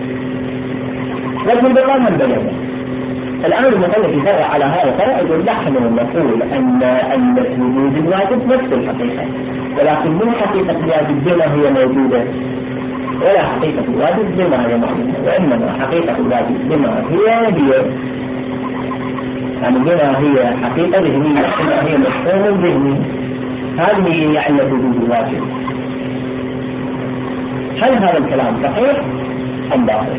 وجه البطلان من بينه. الآن المصنف يفرع على هذا الفرع يقول نحن نقول أن أن وجود الواجب نفس الحقيقة، ولكن مو حقيقة الواجب بما هي موجودة، ولا حقيقة الواجب بما هي معلومة، وإنما حقيقة الواجب بما هي هي يعني بما هي حقيقة ذهنية، بما هي مفهوم ذهني. هذه هي علة وجود الواجب. هل هذا الكلام صحيح أم باطل؟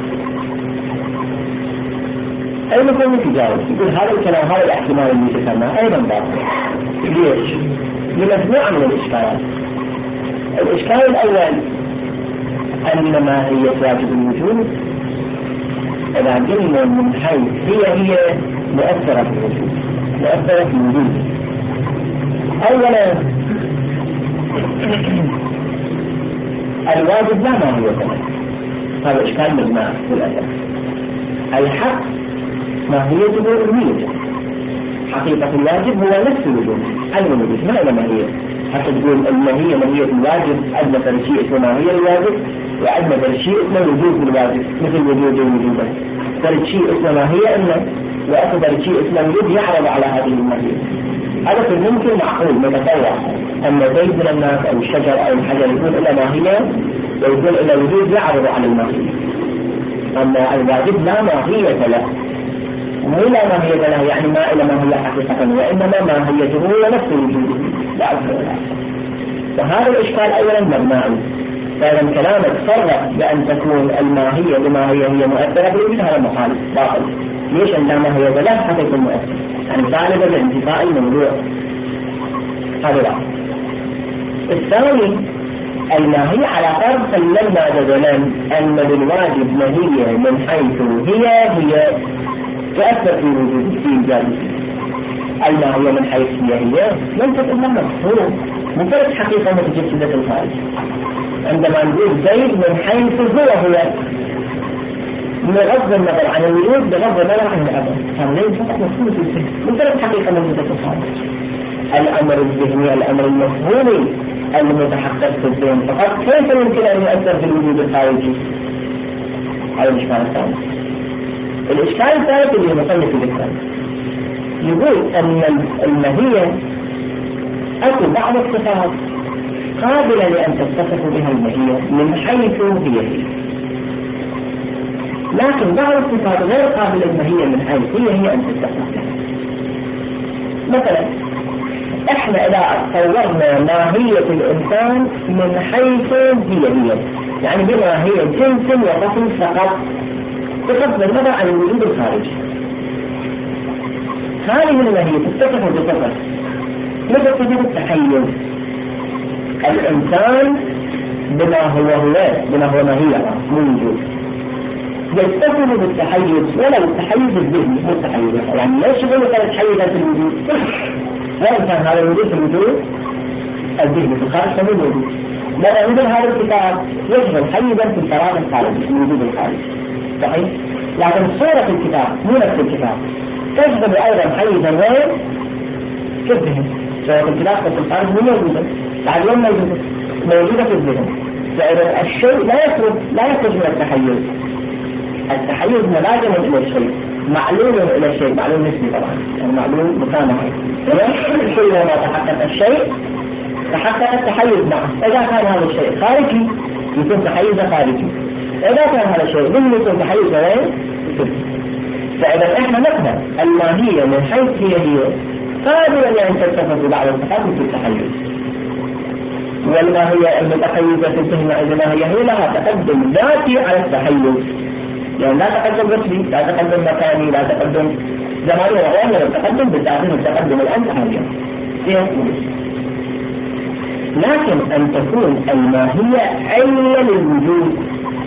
أي مثل تجاوز يقول هذا الكلام هذا الاحتمال اللي ذكرناه أيضا باطل. ليش؟ لمجموعة من الإشكالات. الإشكال الأول أن ماهية واجب الوجود إذا قلنا من حيث هي هي مؤثرة في الوجود، مؤثرة في الوجود. أولا الواجب لا ماهية له، هذا إشكال مجمع للأسف. الحق ماهيته الوجود، حقيقة الواجب هو نفس الوجود، عين الوجود ما إلى ماهية. حتى تقول الماهية ماهية الواجب، عندنا فرشيء اسمه ماهية الواجب، وعندنا فرشيء اسمه وجود الواجب مثل وجود الوجود. فرشيء اسمه ماهية إنه وأكو فرشيء اسمه وجود يعرض على هذه الماهية. هذا في الممكن معقول متطوع أن زيد من الناس أو الشجر أو الحجر يكون إلى ماهية ويكون إلى وجود يعرض على الماهية. أما الواجب لا ماهية له، مو لا ماهية له يعني ما إلى ماهية حقيقة، وإنما ماهيته هو نفس وجوده لا أكثر ولا أقل. فهذا الإشكال أولا مبنائي. فإذا كلامك فرق بأن تكون الماهية بما هي هي مؤثرة بالوجود هذا مخالف باطل. ليش أن لا ماهية له حتى يكون مؤثر؟ يعني طالبا لانتفاء الموضوع هذا لا. الثاني الماهية على فرض سلمنا جدلا أن بالواجب ماهية من حيث هي هي تأثر في وجود في الجانب. الماهية من حيث هي هي لم تكن لها مفهوم مفرد حقيقة متجسدة الخارج. عندما نقول زيد من حيث هو هو بغض النظر عن الوجود بغض النظر عن الأمر، هذا ليس فقط مفهوم في الذهن مفرد حقيقة متجسدة الخارج. الأمر الذهني الأمر المفهومي المتحقق في الذهن فقط كيف يمكن أن يؤثر في الوجود الخارجي؟ هذا الإشكال الثاني. الإشكال الثالث اللي مصنف ذكره يقول أن الماهية أكو بعض الصفات قابلة لأن تتصف بها الماهية من حيث هي هي، لكن بعض الصفات غير قابلة للماهية من حيث هي هي أن تتصف بها. مثلا احنا إذا صورنا ماهية الإنسان من حيث هي هي يعني بما هي جنس وقسم فقط بغض النظر عن الوجود الخارجي، هذه الماهية تتصف بصفة مثل صفة التحيز. الإنسان بما هو هو بما هو ماهية موجود يتصل بالتحيز ولو التحيز الذهني مو التحيز، يعني لا يشغل كانت حيزا في الوجود، وإن كان هذا الوجود في الوجود الذهني في الخارج فهو موجود. لأن مثل هذا الكتاب يشغل حيزا في الفراغ الخارجي في الوجود الخارجي، صحيح؟ لكن صورة الكتاب مو نفس الكتاب تشغل أيضا حيزا وين؟ في الذهن. صورة الكتاب في الخارج مو موجودة، بعد يوم موجودة موجودة في الذهن. فإذا الشيء لا يخرج لا يخرج من التحيز. التحيز ملازم إلى الشيء، معلوم إلى الشيء، معلوم نسبي طبعا، يعني معلوم مكانه. كل ما تحقق الشيء تحقق التحيز معه. إذا كان هذا الشيء خارجي يكون تحيز خارجي، إذا كان هذا الشيء ضمن يكون تحيز وين؟ فإذا إحنا نفهم الماهية من حيث هي هي قادرة أن تتصف بعض التفاصيل في التحيز، والماهية المتحيزة في الذهن إذا هي هي لها تقدم ذاتي على التحيز، يعني لا تقدم رتبي، لا تقدم مكاني، لا تقدم زماني وغيره، التقدم بالتعظيم التقدم الأنت حاليا. لكن أن تكون الماهية عينة للوجود،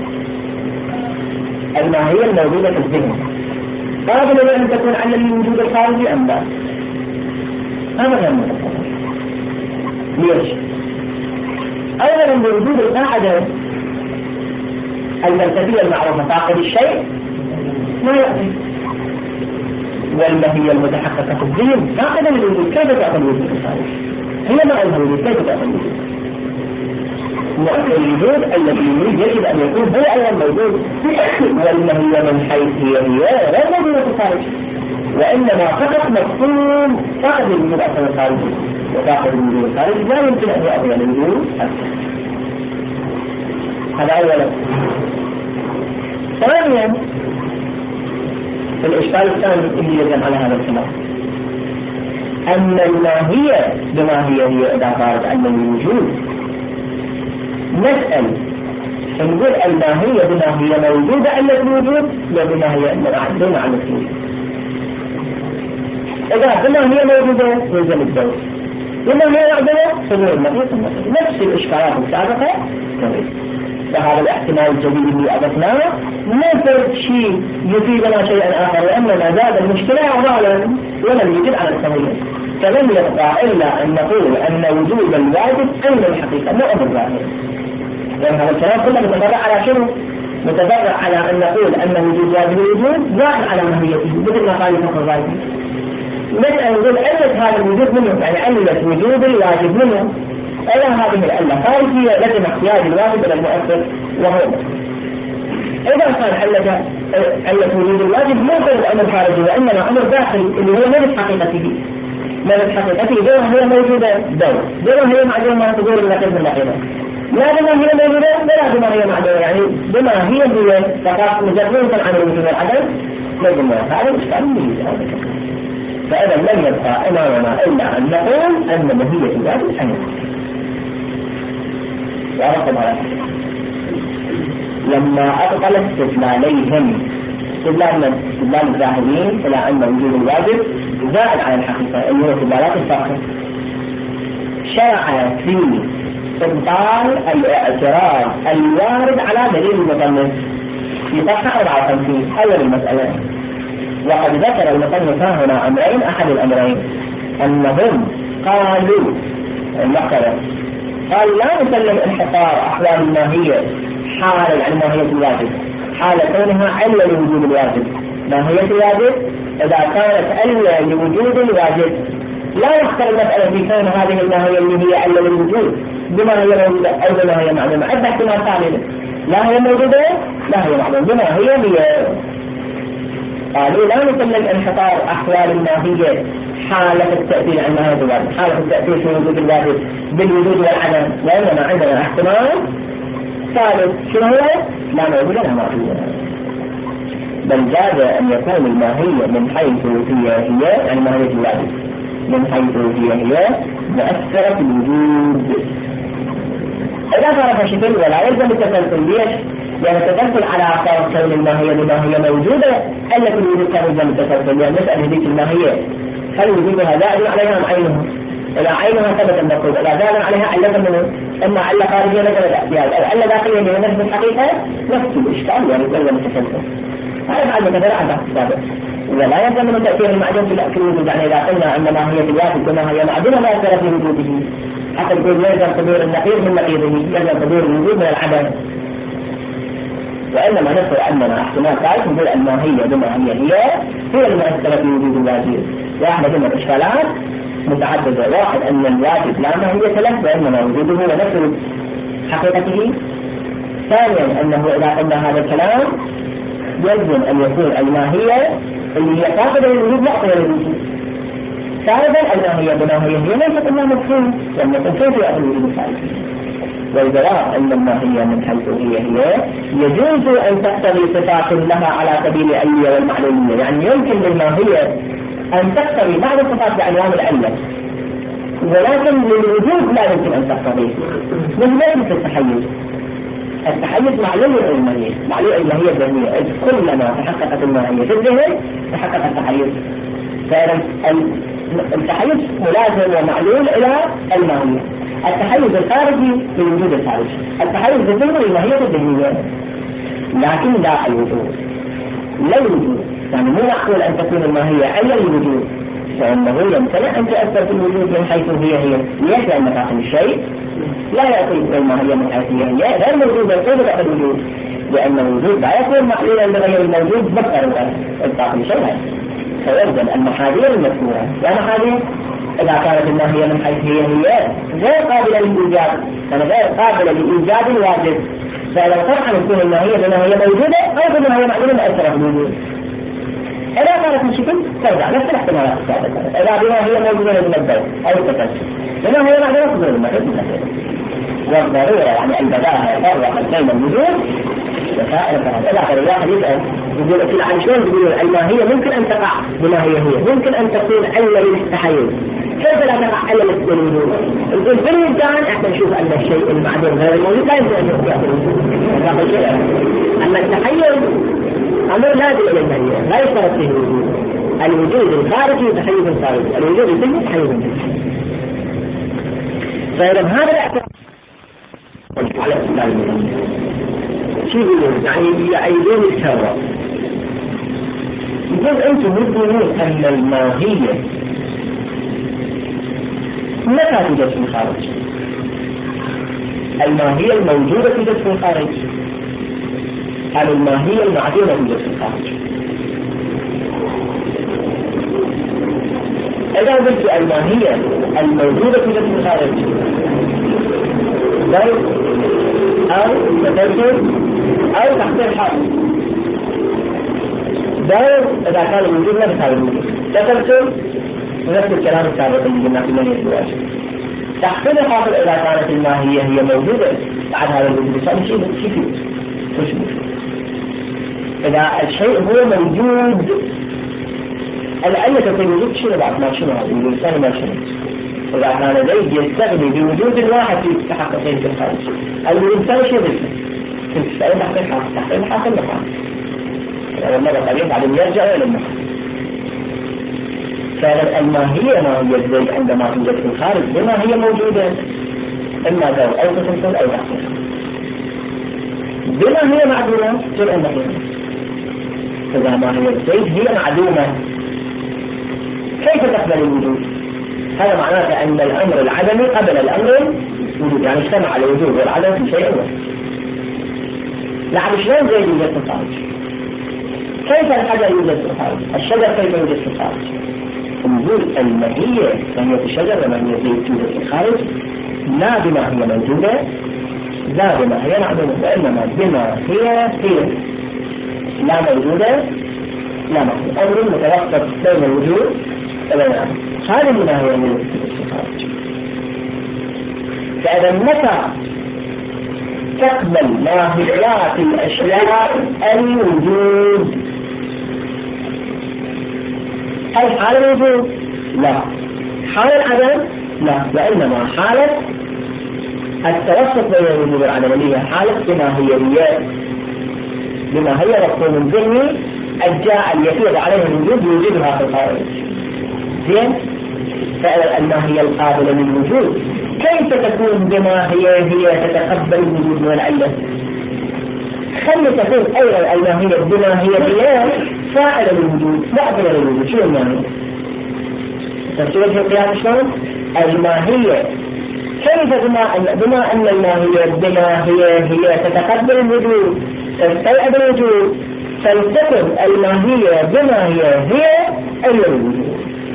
الماهية الموجودة في الذهن قابلة أن تكون عينة للوجود الخارجي أم لا؟ هذا غير متفق. ليش؟ أولا بوجود القاعدة الفلسفية المعروفة فاقد الشيء لا يأتي، والماهية المتحققة في الذهن فاقدة للوجود. كيف تأخذ الوجود الخارجي؟ هي ما أنها الوجود، كيف تأخذ الوجود؟ الوجود الذي يريد يجب أن يكون هو أيضا موجود، والماهية من حيث هي هي غير موجودة في الخارج، وإنما فقط مفهوم فاقد الوجود أصلا الخارجي، وفاقد الوجود الخارجي لا يمكن أن يأتي على الوجود أكثر. هذا أولا. ثانيا الإشكال الثاني اللي يجب على هذا الكلام أن الماهية بما هي هي إذا صارت عن الوجود نسأل نقول الماهية بما هي موجودة عن الوجود لا بما هي دون عن الوجود. إذا بما هي موجودة يلزم الدور، بما هي معدنة صدور المقيس المقيس، نفس الإشكالات السابقة كذلك. فهذا الاحتمال الجديد اللي أضفناه ما فرد شيء يفيدنا شيئا آخر، وإنما زاد المشكلة عضالا ولم يجب على التغيير. فلم يبقى إلا أن نقول أن وجود الواجب أين الحقيقة مو أمر ظاهر. لأن هذا الكلام كله متفرع على شنو؟ متفرع على أن نقول أن وجود واجب الوجود ظاهر على ماهيته مثل ما قال فقر الظاهر. نسأل نقول علة هذا الوجود منه، يعني علة وجود الواجب منه، أي هذه العلة خارجية لازم احتياج الواجب إلى المؤثر وهو. إذا كان علة علة وجود الواجب مو أمر خارجي وإنما أمر داخلي اللي هو نفس حقيقته، نفس حقيقته دور هي موجودة دور، دور هي معدومة تدور النقيض من نقيضة، لا بما هي موجودة ولا بما هي معدومة، يعني بما هي هي فقط مجرد عن الوجود والعدم لازم هذا الإشكال من هذا. فإذا لم يبقى أمامنا إلا أن نقول أن ماهية الواجب حقيقة. وعرفت هذا لما أبطل استدلاليهم استدلال استدلال الظاهرين إلى أن وجود الواجب زائد عن الحقيقة اللي هو استدلالات الفقه، شرع في إبطال الاعتراض الوارد على دليل المصنف في صفحة أربعة وخمسين أول المسألة. وقد ذكر المصنف هنا أمرين، أحد الأمرين أنهم قالوا المقرر قال لا نسلم انحصار أحوال الماهية حالا عن ماهية الواجب حال كونها علة لوجود الواجب. ماهية الواجب إذا كانت علة لوجود الواجب لا يختار المسألة في كون هذه الماهية اللي هي علة للوجود بما هي موجودة أو بما هي معلومة. عندها احتمال ثاني، لا هي موجودة لا هي معلومة بما هي هي. قالوا لا نسلم انحصار أحوال الماهية حالة التأثير عن ماهية الواجب، حالة التأثير في وجود الواجب بالوجود والعدم، وإنما عندنا احتمال ثالث شنو هو؟ لا موجود لها موجودة، بل جاز أن يكون الماهية من حيث هي هي يعني ماهية الواجب من حيث هي هي مؤثرة في الوجود. إذا صار شكل ولا يلزم التسلسل. ليش؟ لأن التسلسل على أعتبار كون الماهية بما هي موجودة ألا في الوجود كان يلزم التسلسل، لأن نسأل هذيك الماهية هل وجودها زائد عليها أم عينها؟ إذا عينها ثبت المطلوب إذا زاد عليها علة منه إما علة خارجية مثل الاحتياج أو علة داخلية من نفس الحقيقة نفس الإشكال يعني كل متكلم هذا بعد مثلا عن بحث السابق إذا لا يلزم من تأثير المعدوم في الوجود يعني إذا قلنا أن ماهية الواحد كما هي معدومة لا يأثر في وجوده حتى يقول يلزم حضور النقيض من نقيضه يلزم حضور الوجود من العدم وإنما نذكر أننا احتمال ثالث نقول الماهية بما هي هي هي المؤثرة في وجود الواجب واحدة من الإشكالات متعددة واحد أن الواجب لا ماهية له وإنما وجوده ونفس حقيقته ثانيا أنه إذا قلنا هذا الكلام يجب أن يكون الماهية اللي هي فاقدة للوجود معطية للوجود ثالثا الماهية بما هي هي ليست إنها مفهوم لأن مفهوم في أخذ الوجود الثالث والجواب أن الماهية من حيث هي هي يجوز أن تقتضي صفات لها على سبيل العلية والمعلومية يعني يمكن للماهية أن تقتضي بعض الصفات بعنوان العلة ولكن للوجود لا يمكن أن تقتضي مثل التحيز التحيز معلوم الماهية معلوم الماهية الذهنية كلما تحققت الماهية في الذهن تحقق التحيز فإذا التحيز ملازم ومعلول إلى الماهية التحيز الخارجي للوجود الخارجي التحيز الذهني للماهية الذهنية لكن لا الوجود لا الوجود يعني مو معقول أن تكون الماهية علة الوجود فإنه يمتنع أن تأثر في الوجود من حيث هي هي ليش لأن مفاهيم الشيء لا يأتي الماهية من حيث هي هي غير موجودة قبل الوجود لأن الوجود لا يكون معلولا لغير الموجود بطل الطاقم شيء فيلزم المحاذير المذكورة لا محاذير إذا كانت الماهية من حيث هي هي غير قابلة للإيجاد يعني غير قابلة لإيجاد الواجب فإذا صح أن تكون الماهية بما هي موجودة أو بما هي معلومة مؤثرة في الوجود إذا كانت من شكل ترجع نفس الاحتمالات السابقة إذا بما هي موجودة من البيت أو التكسر بما هي معلومة تظهر المكان والضرورة يعني البداهة فرق بين الوجود وسائر الفرق إذا كان الواحد يسأل يقول في عن شلون يقول الماهية ممكن أن تقع بما هي هي ممكن أن تكون علة للتحيز كيف لا تقع علة للوجود يقول في الإنسان احنا نشوف أن الشيء المعدوم غير الموجود لا يمكن أن يكون الموجود أما التحيز أمر لازم إلى الماهية لا يشترط فيه الوجود الوجود الخارجي تحيز خارجي الوجود الذهني تحيز ذهني فإذا هذا الاعتراف على الإسلام شو يقولون يعني يعيدون الثروة يقول أنتم يقولون أن الماهية متى توجد في الخارج الماهية الموجودة توجد في الخارج هل الماهية المعدومة توجد في الخارج إذا قلت الماهية الموجودة توجد في الخارج ضرب أو تسلسل أو تحصيل حاصل ضرب إذا كان الوجود لا بتساوي الوجود تسلسل نفس الكلام السابق اللي قلنا في الماهية الواجب تحصيل الحاصل إذا كانت الماهية هي موجودة بعد هذا الوجود يساوي شيء شيء فيه إذا الشيء هو موجود العلة في الوجود شنو بعد ما شنو هذا الوجود الثاني ما شنو إذا كان زيد يستغني بوجود الواحد في تحققين في الخارج الوجود الثاني شيء بس في السائل تحقيق حاصل تحقيق حاصل محاصل يعني مرة قليل بعدين يرجع إلى المحاصل كانت الماهية ما هي الزيد عندما توجد في الخارج بما هي موجودة إما دور أو تسلسل أو تحقيق بما هي معدومة جرء النقيض إذا ما هي الزيد هي معدومة كيف تقبل الوجود؟ هذا معناه أن الأمر العدمي قبل الأمر الوجود يعني اجتمع الوجود والعدم في شيء واحد لعب شلون زيد يوجد في الخارج؟ كيف الحجر يوجد في الخارج؟ الشجر كيف يوجد في الخارج؟ نقول الماهية ماهية الشجر وماهية زيد توجد في الخارج لا بما هي موجودة لا بما هي معدومة وإنما بما هي هي لا موجودة لا موجودة أمر متوسط بين الوجود وبين الأمر هذه بما هي موجودة في الخارج فإذا متى تقبل ماهيات الأشياء الوجود هل حال الوجود؟ لا حال العدم؟ لا وإنما حالة التوسط بين الوجود والعدم اللي هي حالة بما هي هي بما هي مفهوم ذهني الجاء يفيض عليه الوجود يوجدها في الخارج زين فعلا الماهية القابلة للوجود كيف تكون بما هي هي تتقبل الوجود من العلة؟ خلي تكون أيضا الماهية بما هي هي فاعلة للوجود مقبلة للوجود. شو الماهية؟ تفسير في القيام شلون؟ الماهية كيف بما أن بما أن الماهية بما هي هي تتقبل الوجود تستوعب الوجود فلتكن الماهية بما هي هي أي الوجود.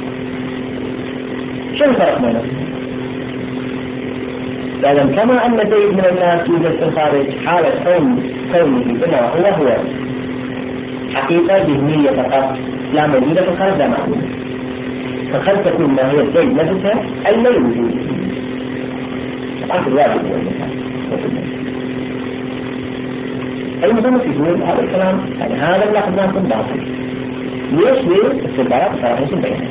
شو الفرق بينهم؟ لأن كما أن زيد من الناس يوجد في الخارج حالة كون كونه بما هو هو حقيقة ذهنية فقط لا موجودة في الخارج لا معلومة، فقد تكون ماهية زيد نفسها أي لا الوجود. طبعا الواجب هو المصنف يقول هذا الكلام يعني هذا اللفظ ناقص باطل يشبه استدارات صراحة بينها.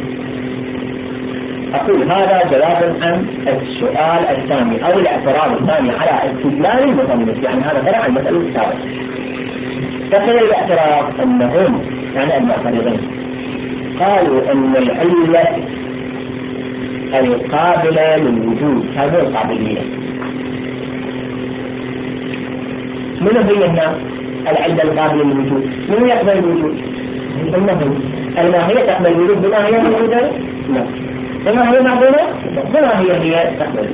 أقول هذا جواب عن السؤال الثاني أو الاعتراض الثاني على استدلال المصنف، يعني هذا فرع عن المسألة السابقة. فكذا الاعتراض أنهم يعني المعترضين قالوا أن العلة القابلة للوجود هذه القابلية من هي هنا العلة القابلة للوجود؟ من يقبل الوجود؟ المهم الماهية تقبل الوجود بما هي موجودة؟ لا. بما هي معدومة؟ بما هي هي تقبل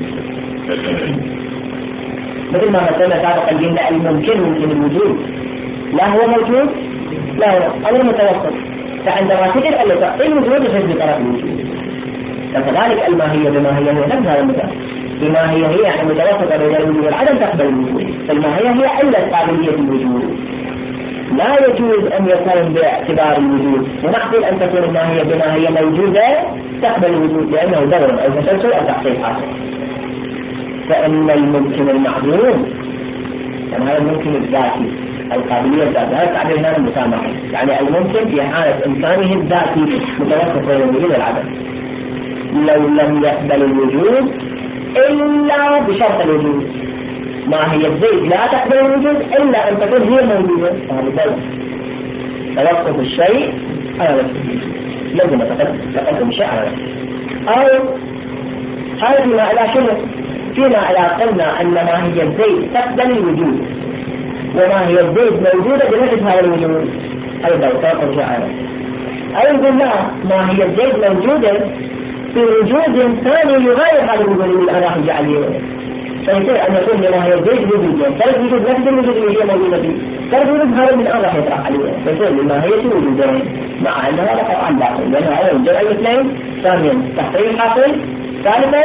مثل ما مثلنا سابقا قلنا الممكن ممكن الوجود لا هو موجود لا هو أمر متوسط، فعندما تجد أن تقبل الوجود يجب بطرف الوجود. فكذلك الماهية بما هي هي نفس هذا المثال بما هي هي يعني متوسطة بين الوجود والعدم تقبل الوجود. فالماهية هي علة قابلية الوجود، لا يجوز أن يكون باعتبار الوجود ونحصل أن تكون الماهية بما هي موجودة تقبل الوجود لأنه دور أو تسلسل أو تحصيل حاصل. فإن الممكن المعدوم يعني هذا الممكن الذاتي القابلية الذاتية هذا تعبير هنا المسامحة، يعني الممكن في حالة إمكانه الذاتي متوسط بين الوجود والعدم لو لم يقبل الوجود إلا بشرط الوجود. ما هي الزيت لا تقبل الوجود إلا أن تكون هي موجودة. فهذا توقف الشيء على نفسه لازم تقدم الشيء على نفسه. أو هذا فيما على شنو؟ فيما على قلنا أن ما هي الزيت تقبل الوجود وما هي الزيت موجودة بنفس هذا الوجود أيضا توقف الشيء على نفسه. أيضا لا ما هي الزيت موجودة في وجود ثاني يغير هذا الوجود اللي أنا راح أجعله، فيصير أن يكون لما هي الزيت وجودين ثالث وجود نفس الوجود اللي هي موجودة فيه ثالث وجود هذا من الآن راح يطرح عليه، فيصير لما هي وجودين مع أنها لا تقع عن باطل لأنه أولا جمع الاثنين ثانيا تحصيل حاصل ثالثا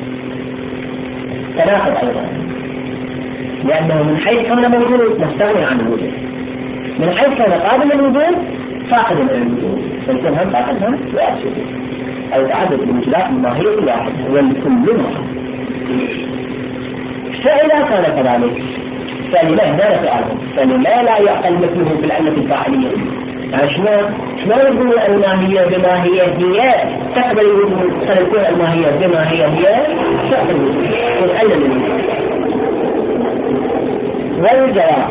تناقض أيضا لأنه من حيث كان موجود مستغني عن الوجود من حيث كان قابل للوجود فاقد للوجود فيكون هم فاقد هم وأسود أو تعدد الوجودات الماهية الواحد والكل واحد. فإذا كان كذلك فلما هنا سؤالهم فلما لا يعقل مثله في العلة الفاعلية؟ يعني شنو شنو يقول الماهية بما هي هي تقبل الوجود سنكون الماهية بما هي هي تقبل الوجود وتقلل الوجود. والجواب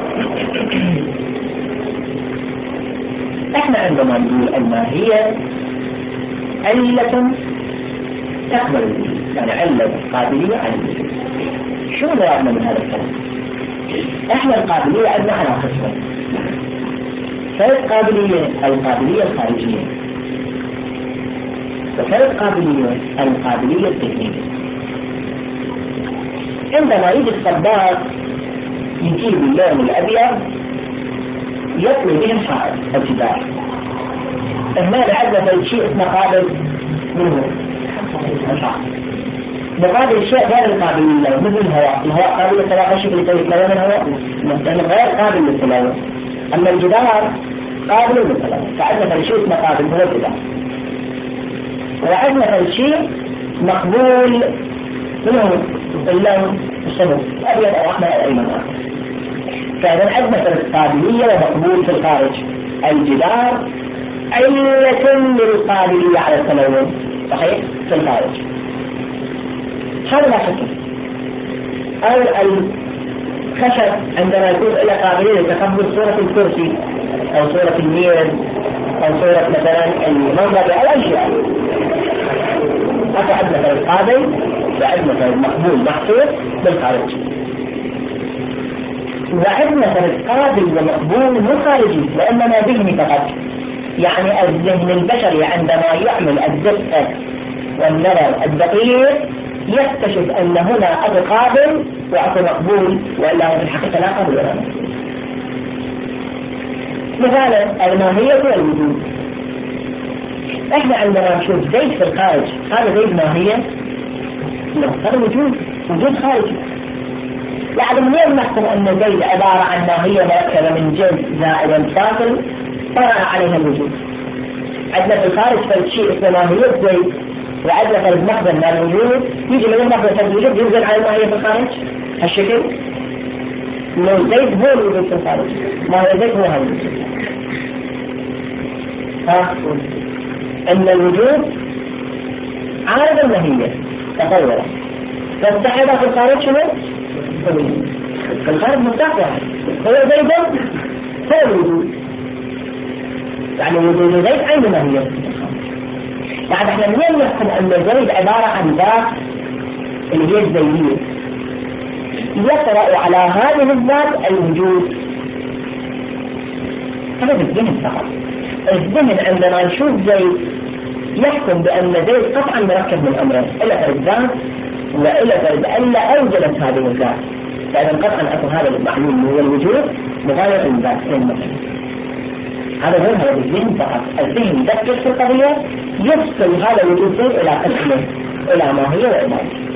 احنا عندما نقول الماهية علة تقبل الوجود يعني علة قابلية على الوجود، شو مرادنا من هذا الكلام؟ احنا القابلية عندنا على قسمين، ثالث قابلية القابلية الخارجية وثالث قابلية القابلية التكنيكية. عندما يجي الصباغ يجيب اللون الأبيض يطوي به الحائط الجدار، هنا عندنا شيء اسمه قابل منه الحائط مقابل الشيء غير القابل للتلوث مثل الهواء، الهواء قابل للتلوث الشيء اللي يتلوث من الهواء مثلا غير قابل للتلوث، أما الجدار قابل للتلوث. فعندنا الشيء اسمه قابل هو الجدار، وعندنا الشيء مقبول منه اللون الصبغ أبيض أو أحمر أو أي من آخر. فإذا عندنا القابلية ومقبول في الخارج الجدار علة للقابلية على التلوث صحيح في الخارج هذا لا شك. أو الخشب عندما يكون إلى قابلية لتقبل صورة الكرسي أو صورة الميز أو صورة مثلا المنظر الأشياء. أكو عندنا مثلا القابل وعندنا مثلا المقبول محصور بالخارج، وعندنا مثلا القابل والمقبول مو خارجي وإنما ذهني فقط. يعني الذهن البشري عندما يعمل الدقة والنظر الدقيق يكتشف أن هنا أكو قابل وأكو مقبول، وإلا في الحقيقة لا قابل ولا مقبول. مثلا الماهية والوجود، احنا عندما نشوف زيد في الخارج هذا زيد ماهية؟ لا، هذا وجود، وجود خارجي. يعني منين نحكم أن زيد عبارة عن ماهية مركبة من جنس زائد فاصل طرأ عليها الوجود؟ عندنا في الخارج فالشيء اسمه ماهية زيد، وعندنا في المخزن من الوجود يجي من المخزن الوجود ينزل على الماهية في الخارج هالشكل. لو زيد هو الوجود في الخارج، ماهية زيد هو هذا الوجود. ها أن الوجود عارض الماهية تطورا، فالتحدى في الخارج شنو؟ في الخارج مفتاح واحد هو زيد هو الوجود، يعني وجود زيد عين ماهية. يعني احنا منين نحكم أن زيد عبارة عن ذات اللي هي الزيدية يطرأ على هذه الذات الوجود؟ هذا بالذهن فقط. الذهن عندما نشوف زيد يحكم بأن زيد قطعا مركب من أمرين، إلا فرد ذات وإلا فرد ألا أوجدت هذه الذات، فإذا قطعا أكون هذا المعلوم هو الوجود مغاير الذات المكان. هذا هو هذا الذهن فقط. الذهن يذكر في القضية يفصل هذا الوجود زيد إلى قسمه، إلى ماهية وإلى وجود.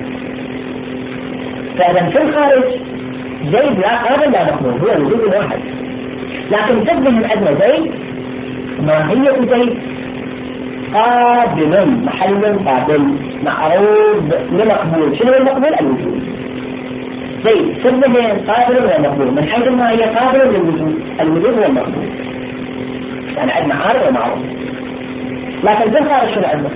فإذا في الخارج زيد لا قابل لا مقبول، هو الوجود الواحد. لكن في الذهن عندنا زيد ماهية زيد قابل، محل قابل معروض لمقبول. شنو المقبول؟ الوجود. زيد في الذهن قابل ومقبول، من حيث ما هي قابل للوجود، الوجود هو المقبول. يعني عندنا عارض ومعروض. لكن في الخارج شنو عندنا؟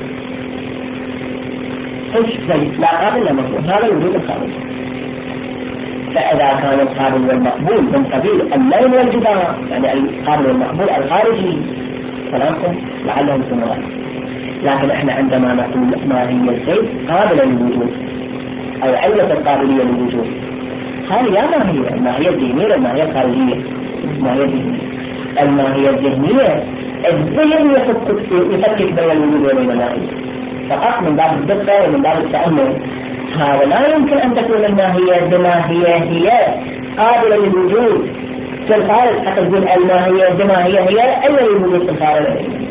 زيد لا قابل لا مقبول، هذا الوجود الخارجي. فإذا كان القابل والمقبول من قبيل اللون والجدار، يعني القابل والمقبول الخارجي، كلامكم لعلهم سمعوا. لكن احنا عندما نقول ما هي الزيد قابلة للوجود أو علة القابلية للوجود، هذه لا ماهية، الماهية الذهنية والماهية الخارجية. الماهية الذهنية الماهية الذهنية الذهن يفكك بين الوجود وبين الماهية فقط من باب الدقة ومن باب التأمل. هذا لا يمكن أن تكون الماهية بماهية هي قابلة للوجود في الخارج، حتى تقول الماهية بماهية هي ألا للوجود في الخارج.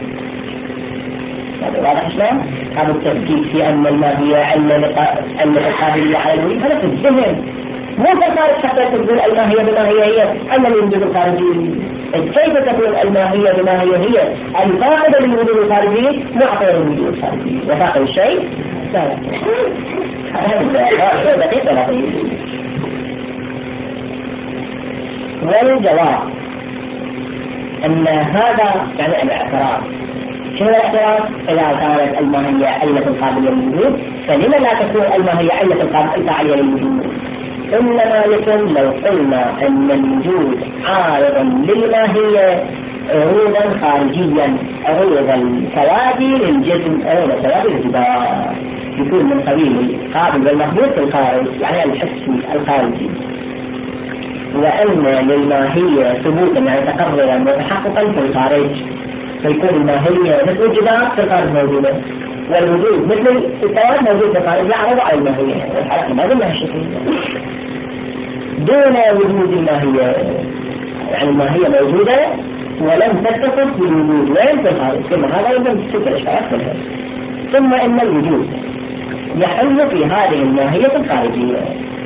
هذا واضح شلون؟ هذا التفكيك في أن الماهية علة القابلية على الوجود هذا في الذهن، مو في الخارج حتى تقول الماهية بماهية هي ألا للوجود الخارجي. كيف تكون الماهية بماهية هي الفاقدة للوجود الخارجي معطية للوجود الخارجي وفاقد الشيء؟ لا لا هذا دقيق لطيف. والجواب أن هذا يعني الاعتراف. شنو الاعتراف؟ إذا كانت الماهية علة القابلية للوجود فلما لا تكون الماهية علة الفاعلية للوجود؟ إنما يكون لو قلنا أن الوجود عارضا للماهية عروضا خارجيا، عروض الكوادي للجسم، عروض الكوادي للجبار، يكون من قبيل القابل والمقبول في الخارج، يعني الحسي الخارجي. وأن للماهية ثبوتا يعني تقررا وتحققا في الخارج، فيكون الماهية مثل الجبار في الخارج موجودة، والوجود مثل الكوادي موجود في الخارج يعرض على الماهية. والحركة ما ظلها الشكل دون وجود الماهية، يعني الماهية موجودة ولم تتصف بالوجود وين في الخارج. ثم هذا يمكن تشوف الإشارات كلها. ثم إن الوجود يحل في هذه الماهية الخارجية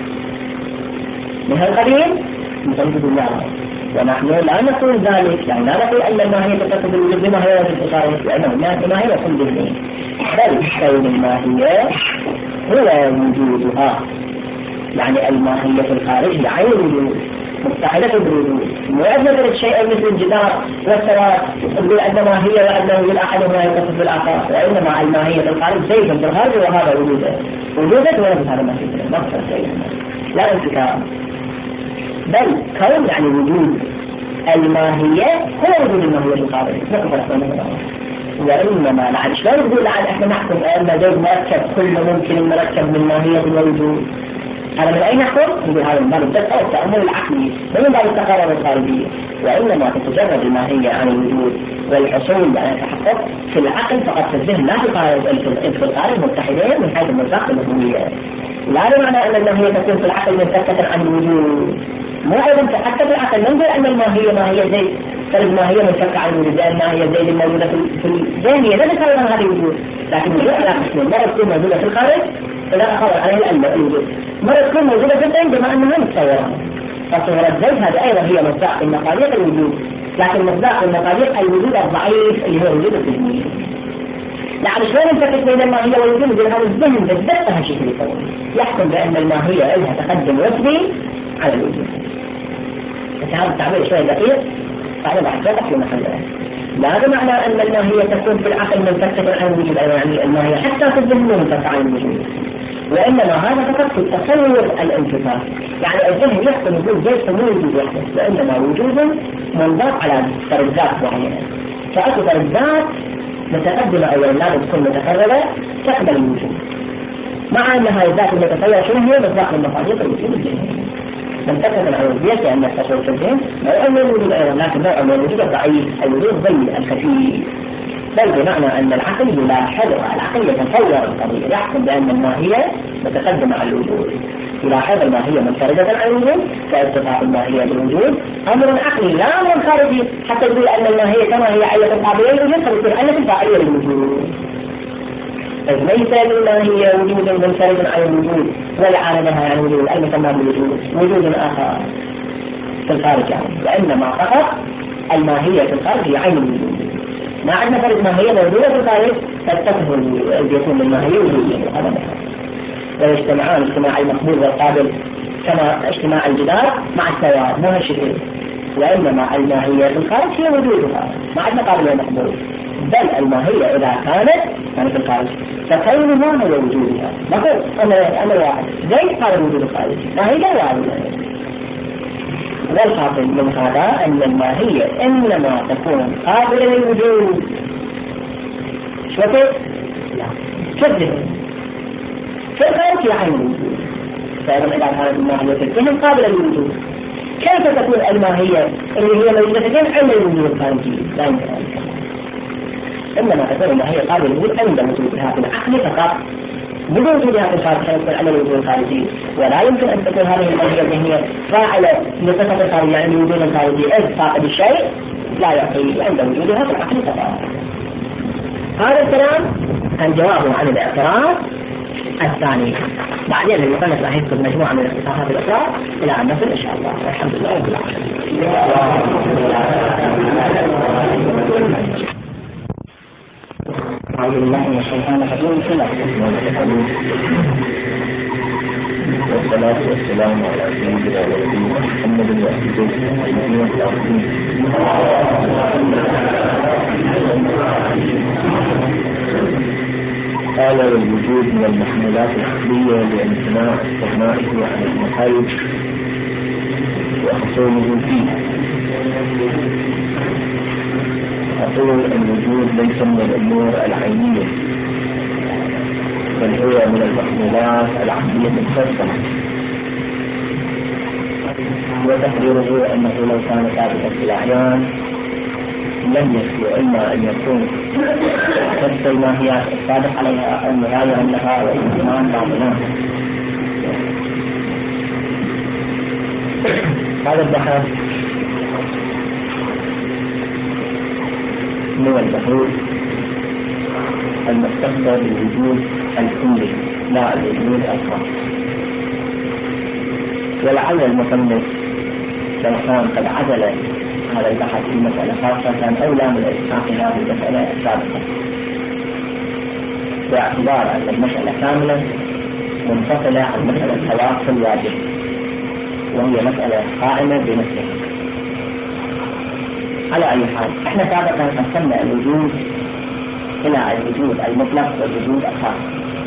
من هالقبيل نتوجد الله. ونحن لا نقول ذلك، يعني لا نقول أن الماهية تتصف بالوجود بماهية الإشارة، لأنه الماهية كل بالمين، بل كون الماهية هو وجودها، يعني الماهية في الخارج عين الوجود مستحيلة بالوجود. وأجل شيئا مثل الجدار والسواد تقول أن ماهية وأنه وجود أحدهما يتصف بالآخر، وإنما الماهية في الخارج زيدا في الخارج وهذا وجوده وجودت ولم هذا ماهية نفسه شيئا لا انتكار. بل كون يعني وجود الماهية هو وجود الماهية الخارج وإنما لعن شلون نقول لعن احنا نحكم أن زوج مركب كل ممكن مركب من ماهية الوجود هذا من أين نحكم؟ نقول هذا من باب الدفع والتأمل العقلي ومن باب التقارب الخارجية وإنما تتجرد الماهية عن الوجود والحصول على التحقق في العقل فقط في الذهن لا في القارب في القارب متحدين من حيث المصداق والمسؤولية لا بمعنى أن الماهية تكون في العقل منفكة عن الوجود مو أيضا حتى في العقل ننظر أن الماهية ماهية زي فرد ماهية منفكة عن الوجود لأن ماهية زي الموجودة في الذهنية لا تتكرر عن هذا الوجود لكن الوجود على قسمين مرة تكون موجودة في الخارج إذا أخبر عليه الوجود مرة تكون موجودة في الذهن بما أنها متصورة فصورة الزوج هذا أيضا هي مصداق المقادير الوجود لكن مصداق المقادير الوجود الضعيف اللي هو وجود الذهنية لعن شلون نفكك بين الماهية والوجود يقول هذا الذهن بالذات هالشيء يسوي يحكم بأن الماهية لها تقدم رتبي على الوجود بس هذا التعبير شوي دقيق فأنا بعد ذلك في محله لا بمعنى أن الماهية تكون في العقل منفكة عن الوجود يعني الماهية حتى في الذهن منفكة عن الوجود وإنما هذا فقط في التصور الانفكاك يعني الذهن يحكم يقول زي مو وجود وحده وإنما وجود منضاف على فرزات معينة فأكو فرزات متقدمة أولا لازم تكون متكررة تقبل الوجود مع أن هذه الذات المتكررة شنو هي مصداق المقادير الوجود الذهني منتكة عن الوجود لأن التصور في الذهن نوع من الوجود أيضا لكن نوع من الوجود الضعيف الوجود ظل الخفيف بل بمعنى أن العقل يلاحظها العقل يتصور القضية يحكم بأن الماهية متقدمة عن الوجود يلاحظ الماهية منفردة عن الوجود كارتفاع الماهية بالوجود أمر عقلي لا أمر خارجي حتى يقول أن الماهية كما هي علة قابلة للوجود فبتصير علة فاعلية للوجود ليس للماهية وجود منفرد عن الوجود ولا عارضها عن الوجود المسمى بالوجود وجود آخر في الخارج يعني وإنما فقط الماهية في الخارج هي عين الوجود ما عندنا فرق ماهية موجودة في الخارج تتفه أن يكون الماهية وجودية ويجتمعان اجتماع المقبول والقابل كما اجتماع الجدار مع السواء مو هالشكل وإنما الماهية في الخارج هي وجودها ما عندنا قابل ومقبول بل الماهية إذا كانت كانت في الخارج فكونها هو وجودها مثل أنا أنا واحد زي قال وجود الخارج ماهية واحد والحاصل من هذا أن الماهية إنما تكون قابلة للوجود شو كيف؟ لا كذب في الخارج هي عين الوجود فإذا إذا كانت الماهية في الذهن قابلة للوجود كيف تكون الماهية اللي هي موجودة في الذهن عين الوجود الخارجي لا يمكن أن يكون إنما تكون الماهية قابلة للوجود عند وجودها في العقل فقط بدون وجودها في الخارج تكون عمل الوجود الخارجي ولا يمكن أن تكون هذه الماهية الذهنية فاعلة لصفة الخارج يعني الوجود الخارجي إذ فاقد الشيء لا يعطي عند وجودها في العقل فقط هذا الكلام كان جوابه عن الاعتراض الثاني بعدين المصنف راح يذكر مجموعة من اختصاصات الإقرار إلى أن نصل إن شاء الله والحمد لله رب العالمين أعوذ بالله من الشيطان الرجيم بسم الله الرحمن الرحيم والصلاة والسلام على سيدنا ونبينا محمد وآله وصحبه قال والوجود من المحمولات العقلية لامتناع استغنائه عن المحال وحصوله فيه. أقول الوجود ليس من الأمور العينية بل هو من المحمولات العقلية الخاصة وتقديره أنه لو كان ثابتا في الأعيان لم يخلو إما أن يكون نفس الماهيات الصادق عليها أو مغايرا لها وإنسان بعضنا. هذا البحث من البحوث المختصة بالوجود الكلي لا الوجود الخاص ولعل المصنف لو كان قد عزل هذا البحث في مسألة خاصة كان أولى من إلحاقها بالمسألة السابقة باعتبار أن المسألة كاملة منفصلة عن مسألة الخواص الواجب وهي مسألة قائمة بنفسها. على أي حال احنا سابقا قسمنا الوجود إلى الوجود المطلق والوجود الخاص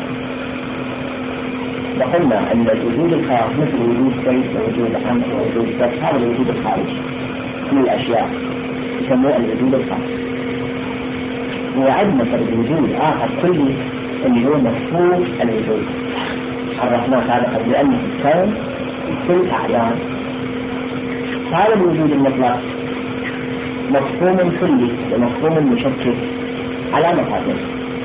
وقلنا أن الوجود الخاص مثل وجود كيف ووجود عمل ووجود ذات هذا الوجود الخارجي من الأشياء يسموه الوجود الخاص. وعندنا الوجود آخر كلي اللي هو مفهوم الوجود، عرفناه سابقا بأنه الكون في الأعيان. هذا الوجود المطلق مفهوم كلي ومفهوم مشكل على مقاصد.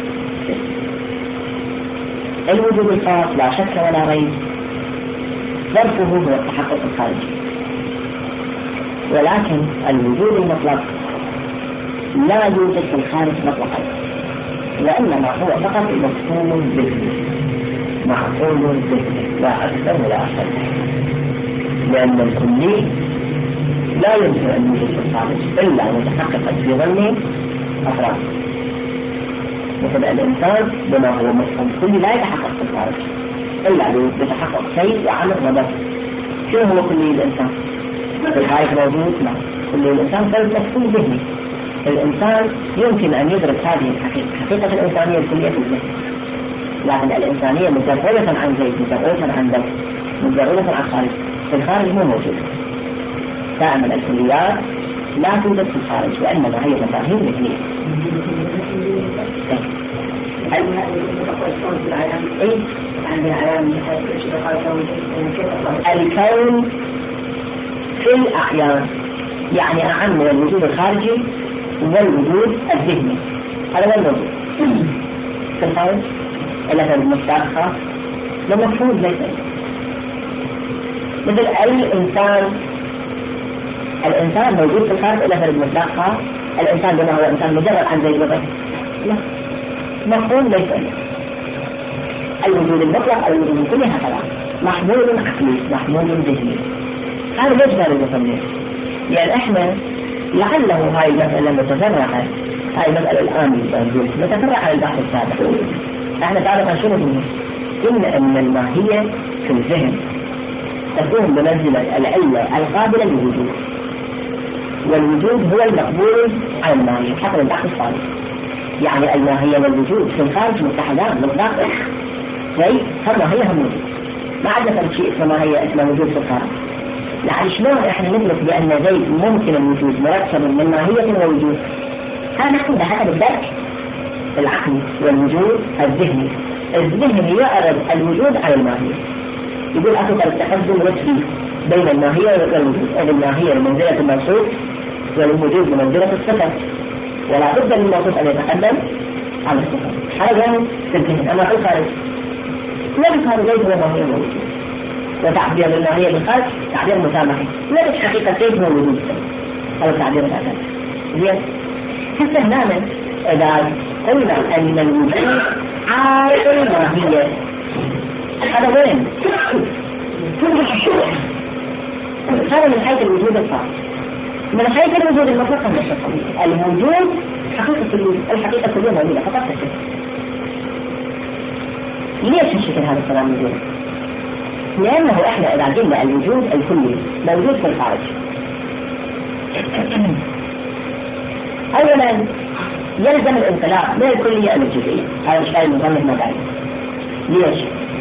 الوجود الخاص لا شك ولا ريب ظرفه هو التحقق الخارجي، ولكن الوجود المطلق لا يوجد في الخارج مطلقا، وإنما هو فقط مفهوم ذهني معقول ذهني لا أكثر ولا أقل، لأن الكلي لا يمكن أن يوجد في الخارج إلا متحققا في ظن أفراد. مثل الإنسان بما هو مفهوم كلي لا يتحقق في الخارج إلا يتحقق شيء وعمل وبس. شنو هو كلي الإنسان؟ في الخارج موجود؟ لا، كلي الإنسان بل مفهوم ذهني. الإنسان يمكن أن يدرك هذه الحقيقة، حقيقة الإنسانية الكلية في الذهن، لكن الإنسانية مجردة عن زيت، مجردة عن دم، مجردة عن خارج، في الخارج مو موجود. دائما الكليات لا توجد في الخارج، وإنما هي مفاهيم ذهنية. الكون في الأعيان يعني أعم من الوجود الخارجي والوجود الذهني. هذا هو الموجود في الخارج إلا في المفتاح خاص ومفهوم ليس مثل أي إنسان. الإنسان موجود في الخارج إلا في المفتاح خاص. الإنسان بما هو إنسان مجرد عن زي الوضع لا مفهوم ليس الوجود المطلق. الوجود الكلي هكذا محمول عقلي محمول ذهني. هذا يجمع المصنف، يعني احنا لعله هاي المسألة متفرعة، هاي المسألة الآن متفرعة على البحث السابق. احنا تعرف عن شنو بنقول؟ إن أن الماهية في الذهن تكون بمنزلة العلة القابلة للوجود، والوجود هو المقبول عن الماهية حسب البحث السابق. يعني الماهية والوجود في الخارج متحدان متداخل، زي فالماهية هم وجود، ما عندنا فرق شيء اسمه ماهية اسمه وجود في الخارج. يعني شلون احنا ندرك بأن زيد ممكن الوجود مركب من ماهية ووجود؟ هذا نحن بحسب الدرك العقلي والوجود الذهني. الذهني يعرض الوجود على الماهية، يقول أخذ التقدم نفسي بين الماهية والوجود، أو الماهية بمنزلة الموصوف والوجود بمنزلة الصفة، ولا بد للموصوف أن يتقدم على الصفة. هذا في الذهن. أما في الخارج لا يظهر زيد هو ماهية ووجود، وتعبير الماهية بالخارج تعبير مسامحي، لا مش حقيقة زيد هو وجود، هذا تعبير الأساس. زين هسه هنا إذا قلنا أن الوجود عارض الماهية، هذا وين؟ هذا من حيث الوجود الخاص. من حيث الوجود المطلق الوجود حقيقة الوجود، الحقيقة كلها موجودة فقط تشكل. ليش الشكل هذا الكلام موجود؟ لأنه إحنا إذا قلنا الوجود الكلي موجود في الخارج، أولا يلزم الانطلاق من الكلية إلى الجزئية. هذا الشيء المصنف ما قال. ليش؟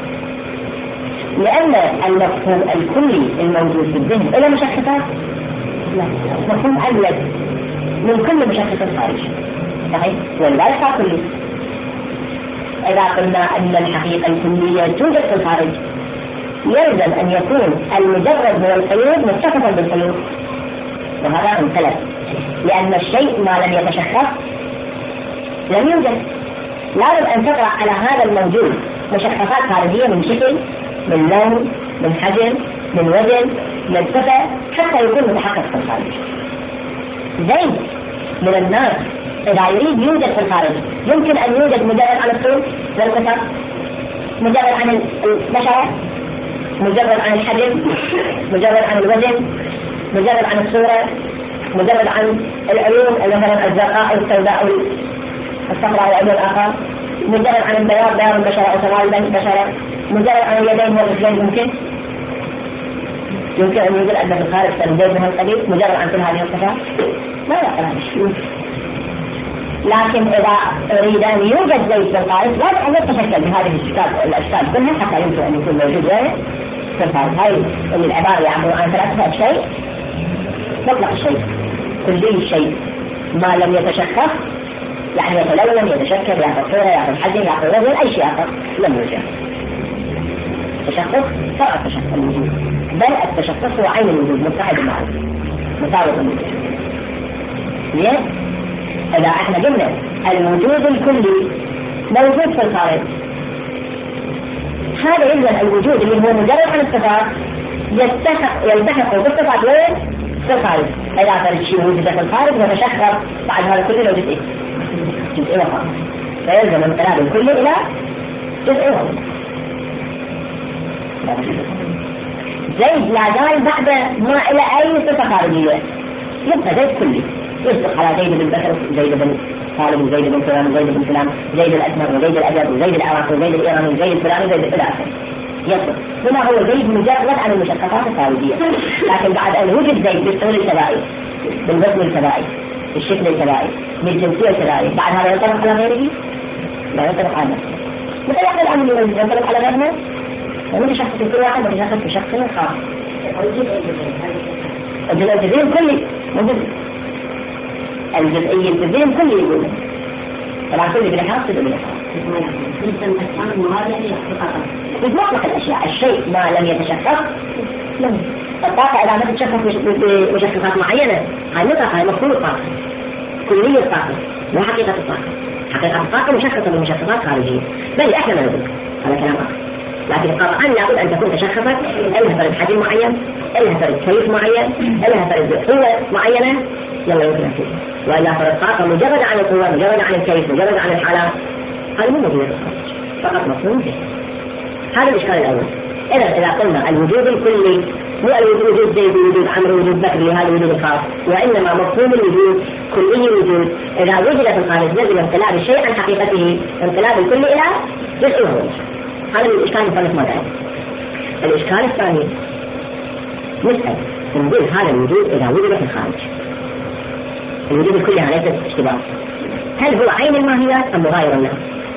لأن المفهوم الكلي الموجود في الذهن إلى مشخصات لا مفهوم أليد من كل مشخص الخارج، صحيح؟ ولذلك كلي. إذا قلنا أن الحقيقة الكلية توجد في الخارج يلزم أن يكون المجرد من القيود متصفا بالقيود، وهذا انثلث، لأن الشيء ما لم يتشخص لم يوجد. لازم أن تقرأ على هذا الموجود مشخصات خارجية من شكل، من لون، من حجم، من وزن، من صفة، حتى يكون متحقق في الخارج. زين من الناس إذا يريد يوجد في الخارج يمكن أن يوجد مجرد عن الطول والقصر، مجرد عن البشرة، مجرد عن الحجم، مجرد عن الوزن، مجرد عن الصورة، مجرد عن العيون مثلا الزرقاء أو السوداء أو الصفراء أو العيون الآخر، مجرد عن البياض بياض البشرة أو سواد البشرة، مجرد عن اليدين والرجلين. ممكن يمكن أن يوجد أن في الخارج تنزيل من القبيل مجرد عن كل هذه الصفات؟ ما يقرأ شيء. لكن إذا أريد أن يوجد زيت في الخارج لازم أن يتشكل بهذه الأشكال الأشكال كلها حتى يمكن أن يكون موجود في الخارج. هاي العبارة يعبر عن ثلاثة أشياء: مطلق الشيء، كلي الشيء ما لم يتشخص، يعني يتلون يتشكل يأخذ صورة يأخذ حجم يأخذ وزن أي شيء آخر لم يوجد تشخص فرع التشخص الوجود، بل التشخص هو عين الوجود متحد معه مساوي الوجود. ليه؟ إذا احنا قلنا الوجود الكلي موجود في الخارج، هذا يلزم الوجود اللي هو مجرد عن الصفات يلتحق يلتحق بالصفات وين؟ في الخارج. إذا فرد شيء وجد في الخارج وتشخص بعد هذا كله لو جزئي جزئي وفاق، فيلزم انقلاب الكل إلى جزئي وفاق. زيد لا زال بعد ما إلى أي صفة خارجية، يبقى زيد كلي يصدق على زيد بن بكر زيد بن خالد وزيد بن فلان وزيد بن فلان، زيد الأسمر وزيد الأبيض وزيد العراقي وزيد الإيراني وزيد الفلاني وزيد الفلاني، يصدق هنا هو زيد مجرد عن المشخصات الخارجية. لكن بعد أن وجد زيد بالطول الكبائي بالوزن الكبائي بالشكل الكبائي بالجنسية الكبائي، بعد هذا ينطبق على غيره؟ لا ينطبق على نفسه. مثل يحصل الأمر ينطبق على غيرنا ومتشخص في كل واحد متشخص في شخص خاص. الجزئي الكلي موجود، الجزئي الجزئي كله يقول طبعا كل بالإحراف تدعو بالإحراف مطلق الأشياء. الشيء ما لم يتشخص لم الطاقة إذا ما تتشخص بمشخصات معينة هاي مطلقة، هاي مخلوقة كلية الطاقة مو حقيقة الطاقة. حقيقة الطاقة مشخصة بمشخصات خارجية، بل إحنا ما نقول هذا كلام آخر. لكن قطعا لابد أن تكون تشخصت إلها فرد حجم معين، إلها فرد كيف معين، إلها فرد قوة معينة، يلا يمكن فيه. وإلا فرد طاقة مجرد عن القوة مجرد عن الكيف مجرد عن الحالات، هذا مو موجود فقط مفهوم به. هذا الإشكال الأول. إذا إذا قلنا الوجود الكلي مو الوجود زيد وجود عمرو وجود بكر لهذا الوجود الخاص، وإنما مفهوم الوجود كلي وجود إذا وجد في الخارج لازم انقلاب الشيء عن حقيقته، انقلاب الكل إلى جزء. هذا الإشكال الثالث ما دعي. الإشكال الثاني نسأل نقول هذا الوجود إذا وجد في الخارج، الوجود الكلي ليس اشتباه، هل هو عين الماهيات أم مغاير لها؟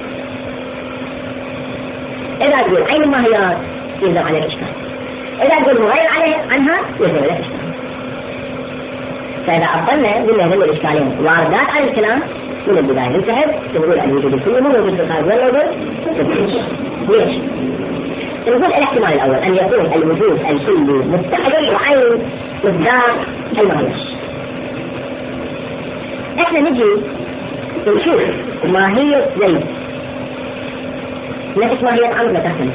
إذا تقول عين الماهيات يلزم عليك إشكال، إذا تقول مغاير عليه عنها يلزم عليك إشكال. فإذا أبطلنا قلنا هذول الإشكالين واردات عن الكلام من البداية ننتهب تقول الوجود الكلي مو موجود في الخارج ولا موجود؟ ليش؟ نقول الاحتمال الأول أن يكون الوجود الكلي مستحيل وعين مقدار الماهية. إحنا نجي نشوف ماهية زيد نفس ماهية عمرو لا تختلف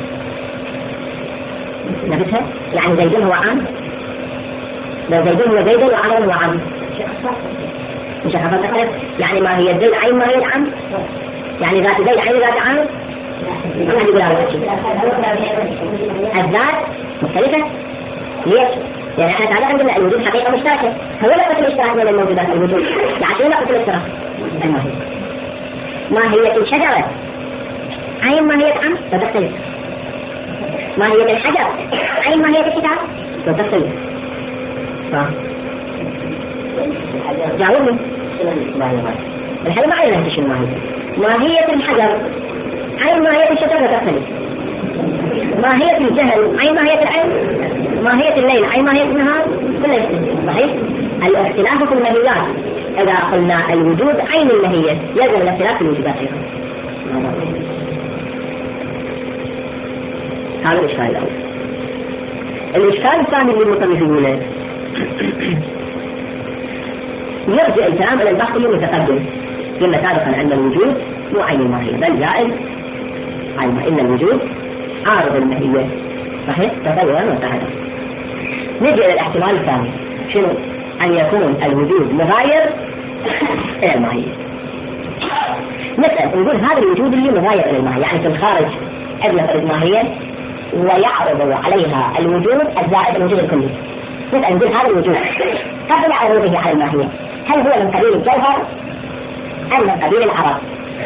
نفسها، يعني زيد هو عام، لو زيد هو زيد وعمرو هو عام مش حفظ تختلف، يعني ماهية زيد عين ماهية عام، يعني ذات زيد عين ذات عام. ما حد يقول هذا الشيء. الذات مختلفة. ليش؟ يعني احنا تعالى عندنا الوجود حقيقة مشتركة، هو لقطة الاشتراك من الموجودات الوجود، يعني شو لقطة الاشتراك؟ الماهية. ماهية الشجرة عين ماهية عم فتختلف. ماهية الحجر عين ماهية الكتاب فتختلف. ها؟ جاوبني. الحجر ما عينها تشيل ماهية. ماهية الحجر عين ماهية الشجرة تختلف. ماهية الجهل عين ماهية العين، ماهية الليل عين ماهية النهار، كلها يختلف. صحيح؟ الاختلاف في الماهيات إذا قلنا الوجود عين الماهية يلزم الاختلاف في الوجودات أيضا. هذا الإشكال الأول. الإشكال الثاني اللي المصنفين يرجع الكلام إلى البحث المتقدم. قلنا سابقا أن الوجود مو عين الماهية بل زائد عين، إن الوجود عارض الماهية. صحيح؟ تطورا وتحدث. نجي إلى الاحتمال الثاني، شنو؟ أن يكون الوجود مغاير إلى الماهية. نسأل نقول هذا الوجود اللي مغاير إلى الماهية، يعني في الخارج عندنا فرد ماهية ويعرض عليها الوجود الزائد الوجود الكلي. نسأل نقول هذا الوجود قبل عروضه على الماهية هل هو من قبيل الجوهر أم من قبيل العرض؟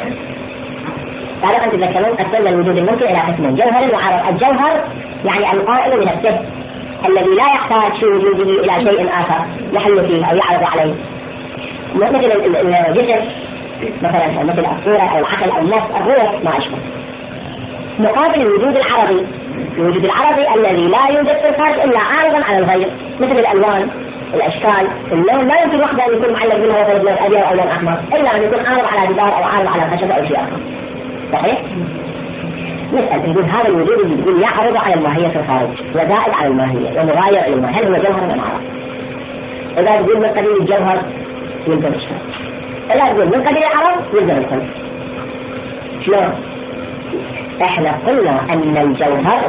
سابقا تذكرون قسمنا الوجود الممكن إلى قسمين، جوهر وعرض. الجوهر يعني القائم بنفسه الذي لا يحتاج في وجوده إلى شيء آخر يحل فيه أو يعرض عليه، مثل الجسم مثلا، مثل الصورة أو العقل أو النفس الروح ما أشبه. مقابل الوجود العرضي، الوجود العرضي الذي لا يوجد في الخارج إلا عارضا على الغير، مثل الألوان الأشكال اللون لا يمكن وحده أن يكون معلق منها مثلا لون أبيض أو لون أحمر إلا أن يكون عارض على جدار أو عارض على خشبة أو شيء آخر. صحيح؟ نسأل نقول هذا الوجود اللي يقول يعرض على الماهية في الخارج وزائد على الماهية ومغاير إلى الماهية، هل هو جوهر أم عرض؟ إذا تقول من قبيل الجوهر يلزم الشرط، إذا تقول من قبيل العرض يلزم الخلق. شلون؟ إحنا قلنا أن الجوهر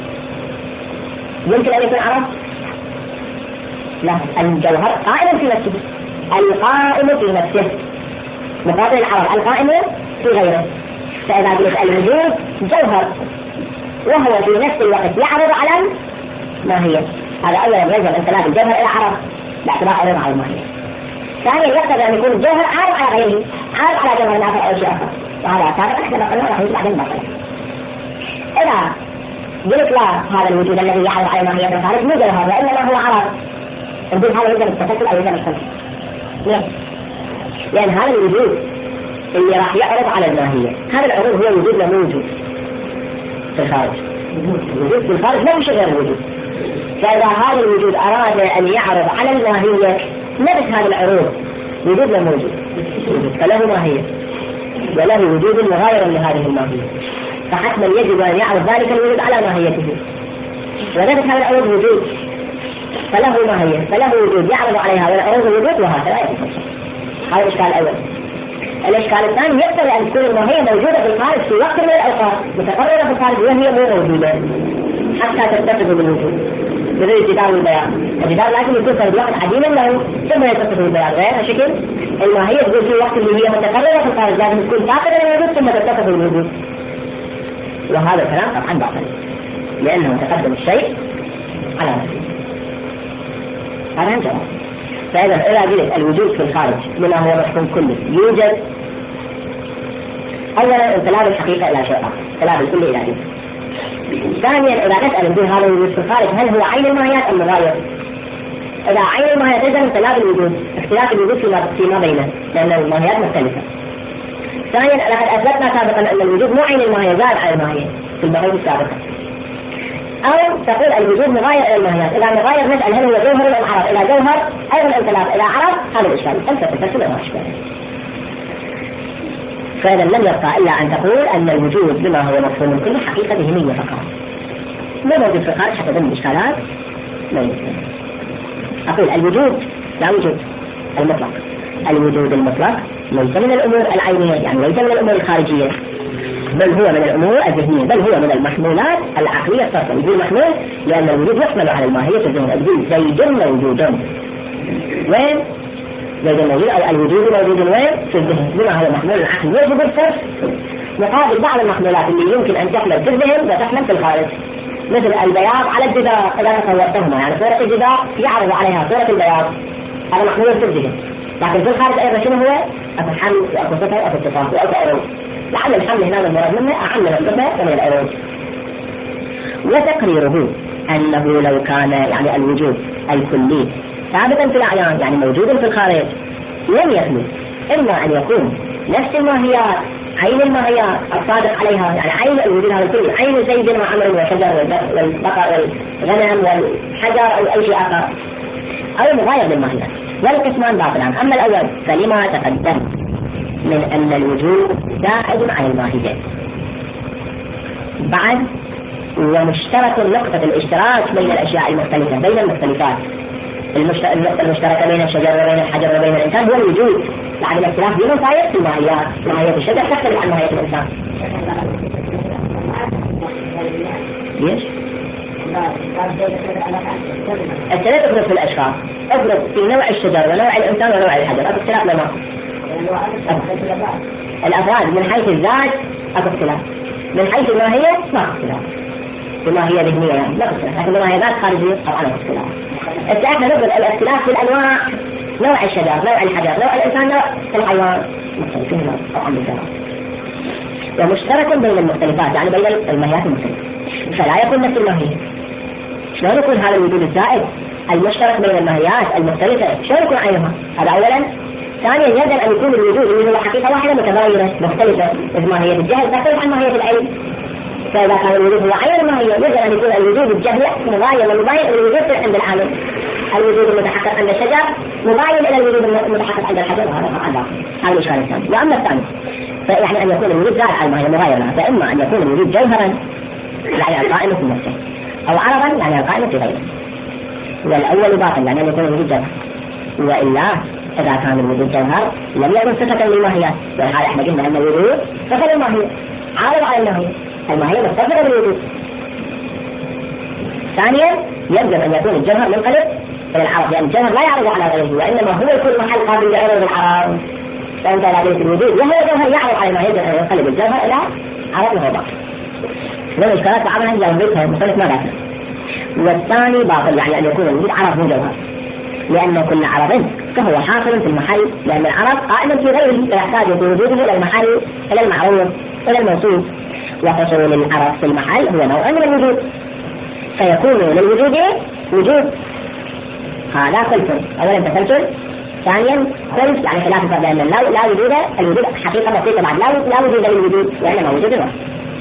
يمكن أن يكون عرض؟ لا، الجوهر قائم في نفسه، القائم في نفسه مقابل العرض القائم في غيره. فإذا قلت الوجود جوهر وهو في نفس الوقت يعرض على الماهية، هذا أولا يلزم انقلاب الجوهر إلى عرض باعتبار عرض على الماهية. ثانيا يقتضي أن يكون الجوهر عارض على غيره، عارض على جوهر آخر أو شيء آخر، وهذا سابق احنا بقلنا راح يطلع بعدين باطل. إذا قلت لا، هذا الوجود الذي يعرض على الماهية في الخارج مو جوهر وإنما هو عرض، نقول هذا يلزم التسلسل أو يلزم الخلق. ليه؟ لأن هذا الوجود اللي راح يعرض على الماهية، هذا العروض هو وجود لا موجود في الخارج. الوجود في الخارج لا يشغل الوجود. فإذا هذا الوجود أراد أن يعرض على الماهية نفس هذا العروض وجود لا موجود، فله ماهية وله وجود مغاير لهذه الماهية، فحتما يجب أن يعرض ذلك الوجود على ماهيته. ونفس هذا العروض وجود فله ماهية فله وجود يعرض عليها والعروض وجود، وهكذا يكون. هذا الإشكال الأول. الإشكال الثاني يقتضي أن تكون الماهية موجودة في الخارج في وقت من الأوقات متقررة في الخارج وهي مو موجودة حتى تتصف بالوجود مثل الجدار والبيان. الجدار لازم يكون في الوقت عديما له ثم يتصف بالبيان، غير شكل الماهية تقول في وقت اللي هي متقررة في الخارج لازم تكون فاقدة للوجود ثم تتصف بالوجود، وهذا الكلام طبعا باطل لأنه تقدم الشيء على نفسه. هذا الجواب. فإذا إذا قلت الوجود في الخارج بما هو محكوم كله يوجد، أولا انقلاب الحقيقة إلى شيء آخر، انقلاب الكل إلى جزء. ثانيا إذا نسأل نقول هذا الوجود في الخارج هل هو عين الماهيات أم مغاير؟ إذا عين الماهيات يلزم انقلاب الوجود، اختلاف الوجود فيما فيما بينه لأن الماهيات مختلفة. ثانيا لقد أثبتنا سابقا أن الوجود مو عين الماهية زائد على الماهية في البحوث السابقة. أو تقول الوجود مغاير إلى الماهيات، إذا مغاير نسأل هل هو جوهر أم عرض؟ إذا جوهر أيضا انقلاب، إذا عرض هذا الإشكال أنت تفسر ما أشبه. فإذا لم يبقى إلا أن تقول أن الوجود بما هو مفهوم كل حقيقة ذهنية فقط ما موجود في الخارج حتى ضمن الإشكالات لا يمكن. أقول الوجود لا وجود المطلق، الوجود المطلق ليس من الأمور العينية يعني ليس من الأمور الخارجية بل هو من الأمور الذهنية، بل هو من المحمولات العقلية الصرفة. يقول محمول لأن الوجود يحمل على الماهية الذهنية. يقول زيد موجود، وين زيد موجود أو الوجود موجود وين؟ في الذهن، بما هو محمول العقل يجب الصرف مقابل بعض المحمولات اللي يمكن أن تحمل في الذهن وتحمل في الخارج، مثل البياض على الجدار إذا تصورتهما، يعني صورة الجدار يعرض عليها صورة البياض، هذا محمول في الذهن، لكن في الخارج أيضا شنو هو؟ أكو حمل وأكو صفة وأكو اتصال وأكو عروض. لعل الحمل هنا المراد منه أعم من الصفة ومن العروض. وتقريره أنه لو كان يعني الوجود الكلي ثابتا في الأعيان يعني موجودا في الخارج لم يخلو إما أن يكون نفس الماهيات عين الماهيات الصادق عليها، يعني عين الوجود هذا الكل، عين زيد وعمر والشجر والبقر والغنم والحجر أو أي شيء آخر، أو مغاير للماهيات. والقسمان باطلان. أما الأول فلما تقدم من أن الوجود زائد عن الماهية. بعد ومشترك نقطة الاشتراك بين الأشياء المختلفة بين المختلفات، النقطة المشتركة بين الشجر وبين الحجر وبين الإنسان هو الوجود، بعد الاختلاف بين ماهيات الماهيات، ماهية الشجر تختلف عن ماهية الإنسان. ليش؟ الثلاث افرض في الأشخاص، افرض في نوع الشجر ونوع الإنسان ونوع الحجر، أكو اختلاف لما الأفراد من حيث الذات أكو اختلاف، من حيث الماهية ما اختلاف، الماهية ذهنية يعني لا اختلاف، لكن الماهية ذات خارجية طبعا اختلاف. احنا نقول الاختلاف في الأنواع، نوع الشجر نوع الحجر نوع الإنسان نوع الحيوان مختلفين طبعا بالكلام، ومشترك بين المختلفات يعني بين الماهيات المختلفة، فلا يكون نفس الماهية. شلون يكون هذا الوجود الزائد المشترك بين الماهيات المختلفة شلون يكون عينها؟ هذا أولا. ثانيا يجب أن يكون الوجود اللي هو حقيقة واحدة متغيرة مختلفة، إذ ماهية الجهل تختلف عن ماهية العلم، فإذا كان الوجود هو عين الماهية يجب أن يكون الوجود الجهل مغاير ومباين الوجود عند العالم. الوجود المتحقق عند الشجر مباين إلى الوجود المتحقق عند الحجر، وهذا هذا هذا الإشكال الثاني. وأما الثاني فيعني أن يكون الوجود زائد على الماهية مغاير لها، فإما أن يكون الوجود جوهرا يعني القائم في نفسه، أو عرضا يعني القائم في غيره. والأول باطل يعني أن يكون الوجود جوهر، وإلا إذا كان الوجود جوهر لم يكن صفة للماهيات، ولهذا احنا قلنا أن الوجود صفة للماهية عارض على الماهية، الماهية متصفة بالوجود. ثانيا يجب أن يكون الجوهر منقلب إلى العرض، لأن الجوهر لا يعرض على غيره، وإنما هو يكون محل قابل لعرض العرض. فأنت لديك الوجود وهو جوهر يعرض على ما يجب أن ينقلب الجوهر إلى عرض وهو باطل. لأن الإشكالات بعضها يوميتها مختلف ما ذاكر. والثاني باطل يعني أن يكون الوجود عرض مو جوهر، لأن كل عرض فهو حاصل في المحل، لأن العرض قائم في غيره يحتاج في وجوده إلى المحل، إلى المعروف، إلى الموصوف. وحصول العرض في المحل هو نوع من الوجود، فيكون للوجود وجود. هذا خلف، أولا تسلسل، ثانيا خلف يعني خلاف الفرق، لأن لا لا وجود الوجود حقيقة بسيطة بعد لا لا وجود للوجود، وإنما وجود الوجود.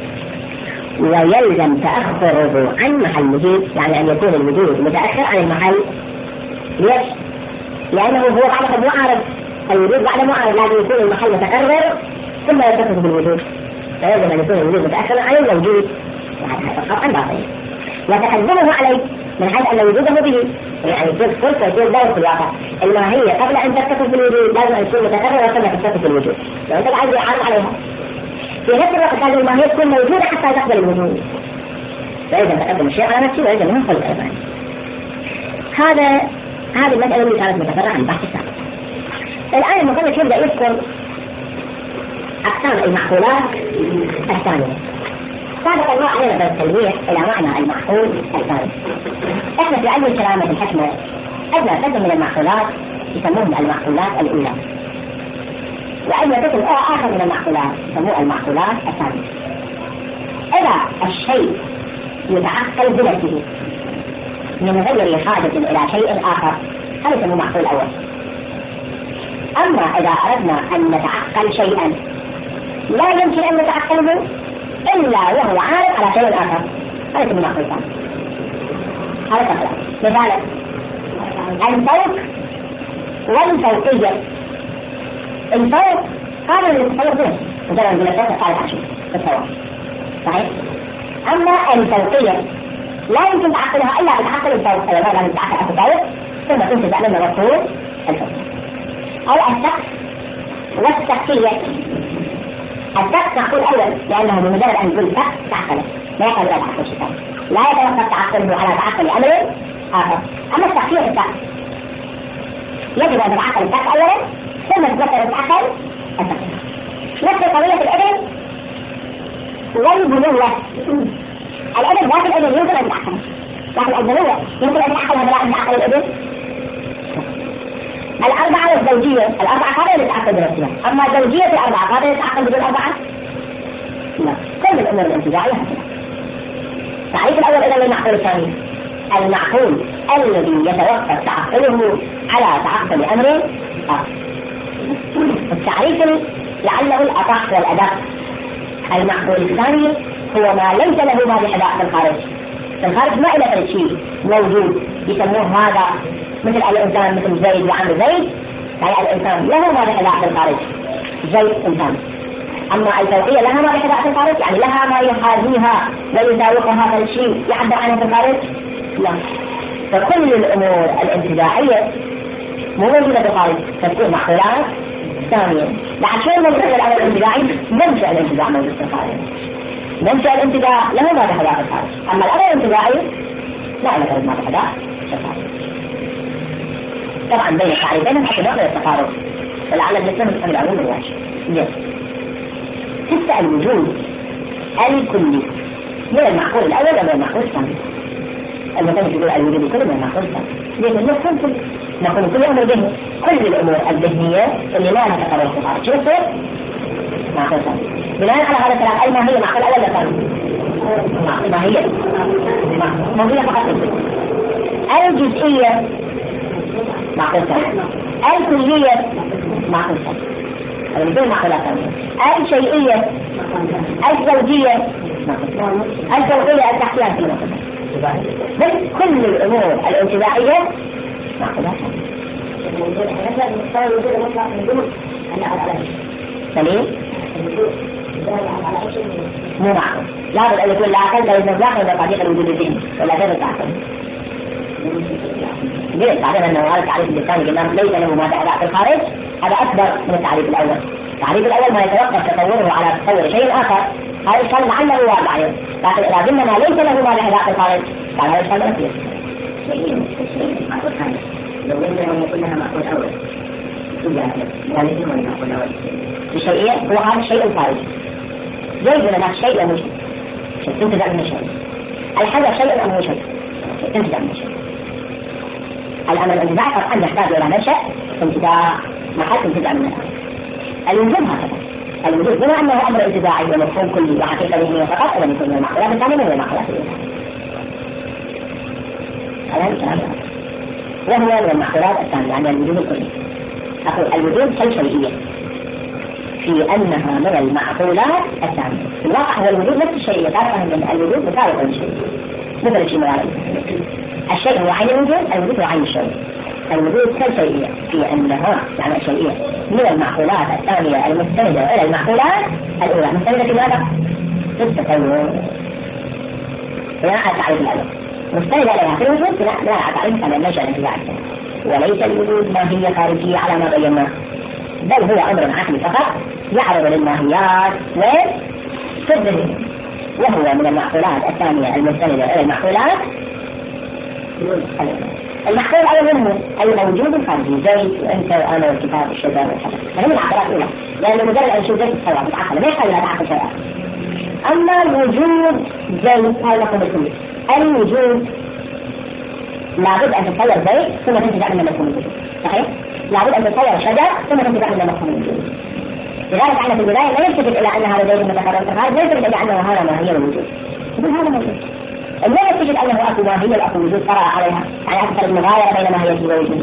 ويلزم تأخره عن محله، يعني أن يكون الوجود متأخر عن المحل. ليش؟ لأنه هو بعد معارض، الوجود بعد معارض لازم يكون المحل متقرر ثم يتصف بالوجود، فيلزم أن يكون الوجود متأخرا عن الوجود، وهذا قطعا باطل. وتقدمه عليه من حيث أن وجوده به يعني يصير فرصة يصير دور في الواقع. الماهية قبل أن تتصف بالوجود لازم أن تكون متقررة ثم تتصف بالوجود، وأنت عايز يعرض عليها. في نفس الوقت لازم الماهية تكون موجودة حتى تقبل الوجود، فإذا تقدم الشيء على نفسه وإذا منه خلق أيضا. هذا هذه المسألة اللي كانت متفرعة عن البحث السابق. الآن المصنف يبدأ يذكر أقسام المعقولات الثانية. سابقا ما علينا بالتلميح إلى معنى المعقول الثاني. إحنا في علم الكلام الحكمة أدنى قسم من المعقولات يسموهم المعقولات الأولى، وأدنى قسم آخر من المعقولات يسموه المعقولات الثانية. إذا الشيء يتعقل بنفسه من غير حاجة إلى شيء آخر هذا يسموه معقول أول. أما إذا أردنا أن نتعقل شيئا لا يمكن أن نتعقله إلا وهو عارض على شيء آخر هذا يسموه معقول ثاني. هذا كفلا مثالا الفوق والفوقية. الفوق قابل للتصور به مثلا من الفوق قابل عشر بالتصور صحيح. أما الفوقية لا يمكن تعقلها إلا بتعقل الفوق، أيضا لازم تعقل الفوق ثم تنتج على مفهوم الفوق. أو السقف والسقفية. السقف معقول أولا لأنه بمجرد أن يقول سقف تعقله لا يقبل إلى تعقل شيء ثاني، لا يتوقف تعقله على تعقل أمر آخر. أما السقفية في السقف يجب أن تتعقل السقف أولا ثم تتذكر تتعقل السقف. نفس قضية الإبن والبنوة. الإبن ذات الإبن يمكن أن تتعقل، لكن البنوة يمكن أن تتعقلها بلا أن تتعقل الإبن. الأربعة والزوجية، الأربعة قادرة تتعقل بنفسها، أما زوجية الأربعة قادرة تتعقل بدون أربعة؟ لا. كل الأمور الانتزاعية هكذا. تعريف الأول إذا للمعقول الثاني المعقول الذي يتوقف تعقله على تعقل أمر آخر. التعريف لعله الأصح والأدق. المعقول الثاني هو ما ليس له ما بحذاء في الخارج. في الخارج ما إلى شيء موجود يسموه هذا مثل الإنسان مثل زيد وعمر زيد، يعني الإنسان له ما بحذاء في الخارج زيد إنسان. أما الفوقية لها ما بحذاء في الخارج يعني لها ما يحاذيها ويساوقها هذا الشيء يعبر عنه في الخارج؟ لا. فكل الأمور الانتزاعية مو موجودة في الخارج فتكون معقولات ثانية. بعد شوي من الأمر الانتزاعي منشأ الانتزاع موجود في الخارج. منشأ الانتزاع له ما بحذاء في الخارج، أما الأمر الانتزاعي لا له ما بحذاء في الخارج. طبعا بين التعريفين حتى نقل التقارب ولعل نفهم عن العلوم الواجب. جيد. تسأل الوجود الكلي من المعقول الأول ولا المعقول الثاني؟ المثال يقول الوجود الكلي من المعقول الثاني. لكن نفهم كل نقول كل أمر ذهني، كل الأمور الذهنية اللي ما لها تقارب في الخارج شو يصير؟ معقول ثاني. بناء على هذا الكلام أي ما هي معقول أول ولا ثاني؟ ما هي ما هي فقط الجزئية معقول ثاني، الكلية معقول ثاني، هذا بدون معقولات ثانية. الشيئية، الزوجية، الفوقية، التحتية، بس كل الأمور الانتزاعية معقولات سليم مو معقول. لابد أن يكون العقل لا يتزاحم إلى طريق الوجود الذهني ولا غير العقل. ليش؟ بعدين أنه هذا التعريف الثاني قلنا ليس له ما دعوة في الخارج، هذا أكبر من التعريف الأول. التعريف الأول ما يتوقف تطوره على تطور شيء آخر، هذا الشيء لعله واقع، لكن إذا قلنا ما ليس له ما دعوة في الخارج فهذا الشيء مثير. لو قلنا كلها معقول أول الشيئية هو هذا الشيء الخارجي. جيد لنا شيء أو شيء تنتج من شيء. الحدث شيء أو شيء تنتج من شيء. الأمر الانتزاع قد يحتاج إلى منشأ انتزاع محل تنتج منها. الوجود هكذا. الوجود بما أنه أمر انتزاعي ومفهوم كلي وحقيقة ذهنية فقط إذا يكون من المعقولات الثانية من المعقولات الأخرى. وهو من المعقولات الثانية يعني الوجود الكلي. أقول الوجود كالشيئية في أنها من المعقولات الثانية. في الواقع هو الوجود نفس الشيء يتعرف من الوجود مخالف للشيء مثل الشيء مغالب. الشيء هو عين الوجود، الوجود هو عين الشيء. الوجود كالشيئية في أنها يعني الشيئية من المعقولات الثانية المستندة إلى المعقولات الأولى. مستندة في ماذا؟ في التطور. بناء على التعريف الأول مستندة إليها في الوجود بناء على تعريف على النشأ الانتزاعي. وليس الوجود ماهية خارجية على ما بيناه، بل هو أمر عقلي فقط يعرض للماهيات وتبدأ، وهو من المعقولات الثانية المستندة إلى المعقولات. المعقول أيضا منه الموجود الخارجي زي أنت وأنا والكتاب والشجر والحجر، هذه من العقلات الأولى لأنه مجرد أن نشوف زي الصور متعقل ما يحتاج إلى تعقل شيء. أما الوجود زي هذا مفهوم الكلي. الوجود لابد أن تتصور زي ثم تنتج من مفهوم الوجود، صحيح؟ لابد أن تتصور شجر ثم تنتج من مفهوم الوجود. لذلك احنا في البداية لا يلتفت إلى أن هذا زيد متكرر تكرار، لا يلتفت إلى أنه هذا ماهية الوجود. يقول هذا موجود. لا يلتفت أنه أكو ماهية الأكو وجود طرأ عليها، يعني أكثر المغايرة بين ماهيته ووجوده.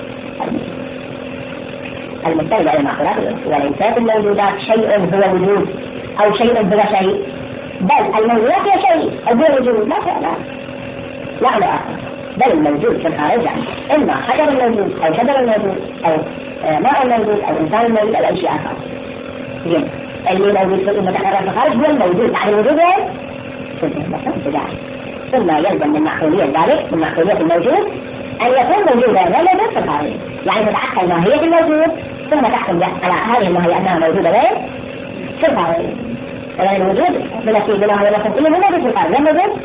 المستند إلى المعقولات وليس الموجودات شيء هو وجود أو شيء هو شيء، بل الموجودات هي شيء أو هو وجود. لا لا لا على آخر، بل الموجود في الخارج إما حجر الموجود أو شجر الموجود أو ماء الموجود أو إنسان الموجود أو أي شيء آخر. جميل. اللي موجود في المتحرر في الخارج هو الموجود بعد الوجود وين؟ في الانتزاع. ثم يلزم من معقولية ذلك من معقولية الموجود أن يكون موجودا لا موجود في الخارج، يعني تتعقل ماهية الموجود ثم تحكم على هذه الماهية أنها موجودة وين؟ في الخارج. يعني الوجود بنفسه بما هو نفسه إنه موجود في الخارج، لا موجود.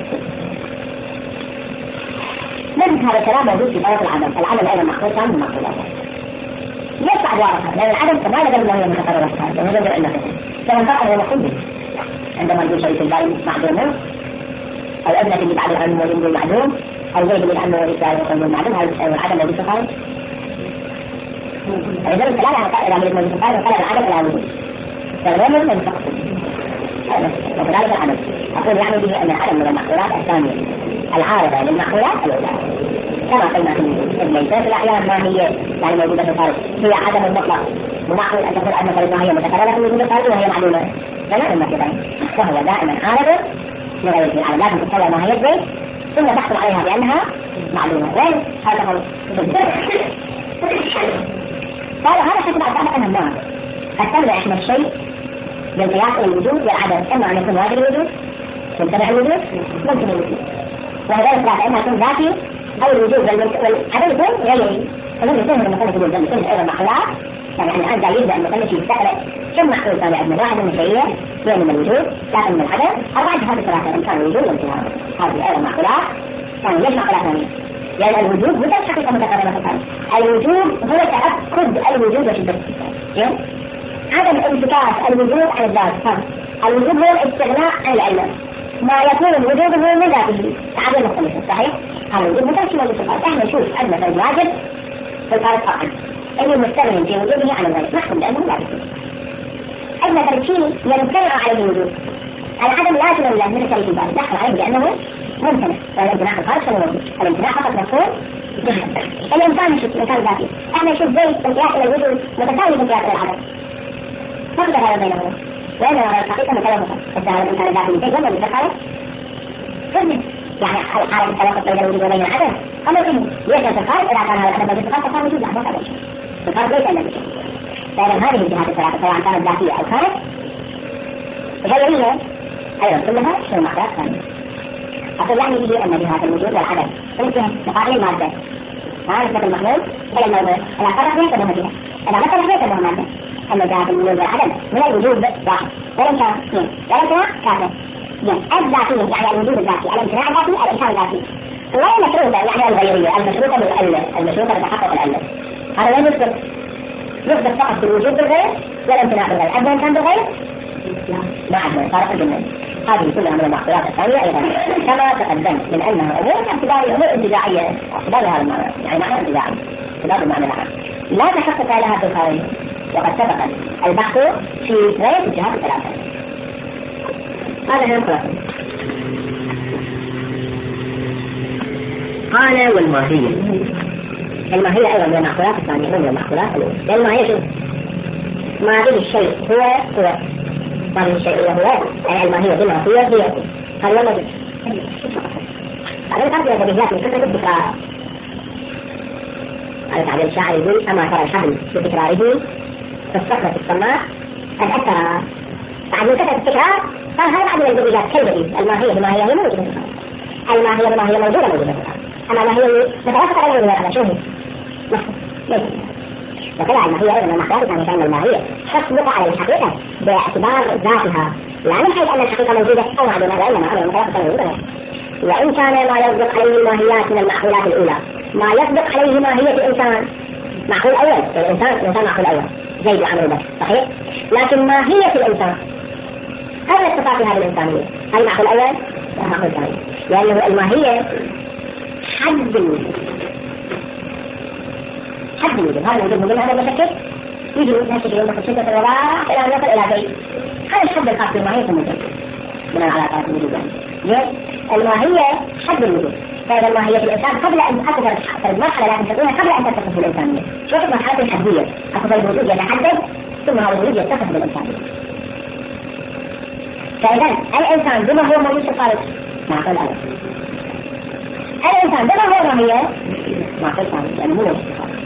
نفس هذا الكلام موجود في طرف العدم. العدم أيضا معقول كان من معقولات. ليش بعد واضحة؟ لأن العدم كما نقول ما هي متقررة في الخارج، وهذا غير أنه كما فقط هو مقصود به. عندما نقول شيء في البال معدوم أو ابنة اللي بعد العلم موجود المعدوم أو زيد اللي عنه إسرائيل وقلب المعدوم، هذا العدم موجود في الخارج. إذا الكلام عن قائد عملية موجود في الخارج وقال العدم لا وجود، فغير موجود فقط. وكذلك العدم أقول يعني به أن العدم من المعقولات الثانية العارضة للمعقولات الأولى. كما قلنا في ابن في الأحيان ما هي يعني موجودة في الخارج هي عدم المطلق، ومعقول أن تكون أن كلمة هي متكررة في وجود الخارج وهي معلومة فلا إما كذلك، وهو دائما عارض لغير العالم. لازم تتصور ما هي زي ثم تحكم عليها بأنها معلومة. وين هذا هو قال هذا حسب أعتقد أنها النوع التبع يحمل الشيء بالقياس الوجود والعدم، إما أن يكون واجب الوجود متبع الوجود ممكن الوجود، وهذا ثلاثة إما يكون ذاتي أو الوجود والعدم يكون غيري. فلن يكون من المثلث الوجود يكون أيضا معقولات. يعني الآن جاي يبدأ المثلث يستقرأ كم معقول ثاني عندنا واحد من الشيئية اثنين من الوجود ثلاثة من العدم أربعة هذه الثلاثة إمكان الوجود والانتهاء. هذه أيضا معقولات. يعني ليش معقولات ثانية؟ لأن الوجود مو بس حقيقة متقررة في الخارج، الوجود هو تأكد الوجود وشدة الانتفاع. عدم انتكاس الوجود عن الذات. الوجود هو الاستغناء عن العلم. ما يكون الوجود هو من ذاته تعدد مختلفة، صحيح؟ هذا الوجود متأكد من الانتفاع. احنا نشوف عندنا الواجب في الخارج فقط إنه مستغني في وجوده عن الذات، نحكم بأنه لا يكون. عندنا تركيب يمتنع عليه الوجود. العدم لازم له من التركيب البارد نحكم عليه بأنه ممتنع، والامتناع في الخارج فهو موجود. الامتناع فقط مفهوم جهل. الإنسان نشوف إنسان ذاتي، احنا نشوف زي انتهاء إلى الوجود متساوي بانتهاء إلى العدم. ما في هذا بينهما، وإنما الحقيقة متلازمة. بس هذا الإنسان الذاتي زي ولا متخالف؟ يعني حالة التوقف بين الوجود وبين العدم أمر ثاني ليس الخارج إذا كان هذا العدم موجود فقط فصار وجود لا هذا شيء الخارج ليس إلا شيء. فإذا هذه الجهات الثلاثة سواء كانت ذاتية أو خارج غيرية أيضا كلها شيء معرفة ثانية. أقول يعني به أن جهات الوجود والعدم كلها مقابل المادة هذا نسبة المحلول إلى الموضوع إذا فرق ليس بها جهة إذا مثلا ليس بها مادة أن جهات الوجود والعدم من الوجود واحد والإمكان اثنين والإمكان ثلاثة. الذاتي يعني الوجود الذاتي الامتناع الذاتي الإمكان الذاتي ولا مشروطة يعني الغيرية المشروطة بالعلة المشروطة بتحقق العلة هذا لا يثبت يثبت فقط بالوجود بالغير والامتناع بالغير أما كان بالغير ما عندنا فارق الجملة. هذه كلها من المعطيات الثانية أيضا كما تقدم من أنها أمور اعتبارية أمور انتزاعية اعتبار هذا المعنى يعني معنى انتزاعي اعتبار المعنى العام لا تحقق لها في الخارج وقد سبق البحث في غير الجهات الثلاثة. هذا هو الخلاصة. قال والماهية الماهية أيضا من المعقولات الثانية من المعقولات الأولى لأن الماهية شو؟ ما به الشيء هو هو ما به الشيء هو هو يعني الماهية بالماهية هي هذا ما به هذا الفرق بين البديهيات من كثرة التكرار. هذا تعبير الشاعر يقول أما ترى الحبل بتكراره فالصخرة في السماء قد أثر بعد من كثرة التكرار صار هذا بعد من البديهيات كالبديهية الماهية بماهية هي موجودة الماهية بماهية موجودة موجودة أما ماهية نتوقف على الوجود هذا شو هي؟ ليس وطلع الماهية أيضا من المحدث يعني كأن الماهية تطلق على الحقيقة باعتبار ذاتها لا من حيث أن الحقيقة موجودة أو معلومة وإنما أمر متوقف على الوجود وإن كان ما يصدق عليه الماهيات من المعقولات الأولى ما يصدق عليه ماهية الإنسان معقول أول الإنسان الإنسان معقول أول زيد وعمرو بس صحيح لكن ماهية الإنسان هل الصفات هذه الإنسانية هل معقول أول لا معقول ثاني لأنه الماهية حد الوجود حد الوجود هذا الوجود من هذا المشكل يجي من شكل يوم شدة الوضع إلى أن يصل إلى شيء هذا الحد الخاص بالماهية الموجود من العلاقات الوجودية ليه؟ الماهية حد الوجود فإذا الماهية الإنسان قبل أن تظهر في المرحلة لكن تكونها قبل أن تتصف بالإنسانية شو اسمها مرحلة الحدية أصل الوجود يتحدد ثم هذا الوجود يتصف بالإنسانية. فإذا الإنسان بما هو موجود في الخارج معقول أول الإنسان بما هو ماهية معقول ثاني لأنه مو موجود في الخارج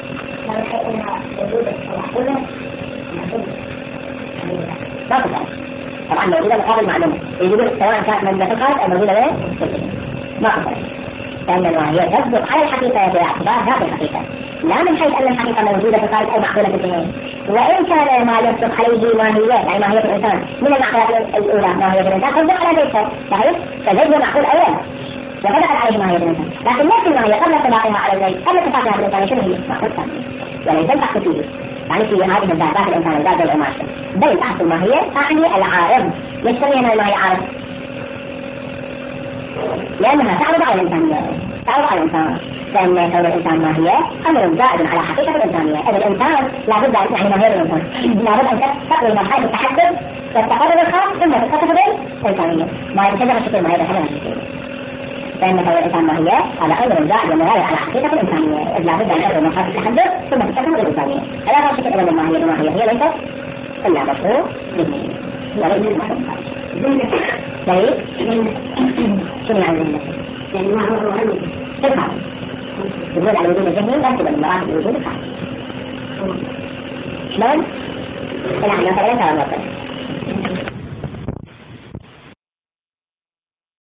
ما تظهر طبعا موجودة مقابل معلومة يقولون سواء كانت موجودة في الخارج أو موجودة وين ما تظهر لأن الماهية تصدق على الحقيقة باعتبار ذات الحقيقة لا من حيث أن الحقيقة موجودة في الخارج أو معقولة في الاثنين وإن كان ما يصدق عليه ماهية يعني ماهية الإنسان من المعقولات الأولى ماهية الإنسان تصدق على ذلك صحيح فزيد هو معقول أولا وبدأت عليه ماهية الإنسان لكن نفس الماهية قبل اتفاقها على زيد قبل اتفاقها على الإنسان شنو هي معقول ثاني وليس البحث فيه يعني في هذه الذات الإنسان الذات زي الأماشة بل بحث الماهية أعني العارض ليش سمينا الماهية عارض لأنها تعرض على الإنسانية تعرض على الإنسان لأن كون الإنسان ماهية أمر زائد على حقيقة الإنسانية إذا الإنسان لابد أن يعني ماهية الإنسان لابد أن تقوي مرحلة التحدث والتقرب الخاص ثم تتصف بالإنسانية ما يتشبه الشكل ما يتشبه الشكل فإن كون الإنسان ماهية هذا أمر زائد ومغاير على حقيقة الإنسانية إذ لابد أن تقوي مرحلة التحدث ثم تتصف بالإنسانية هذا هو الشكل إذا الماهية الماهية هي ليست إلا مفهوم ذهني وليس مفهوم طيب شنو يعني ذهني؟ يعني ما هو علم تفهم تقول على الوجود الذهني لا تبقى من مراتب الوجود الخاص شلون؟ الآن مثلا ثلاثة مرات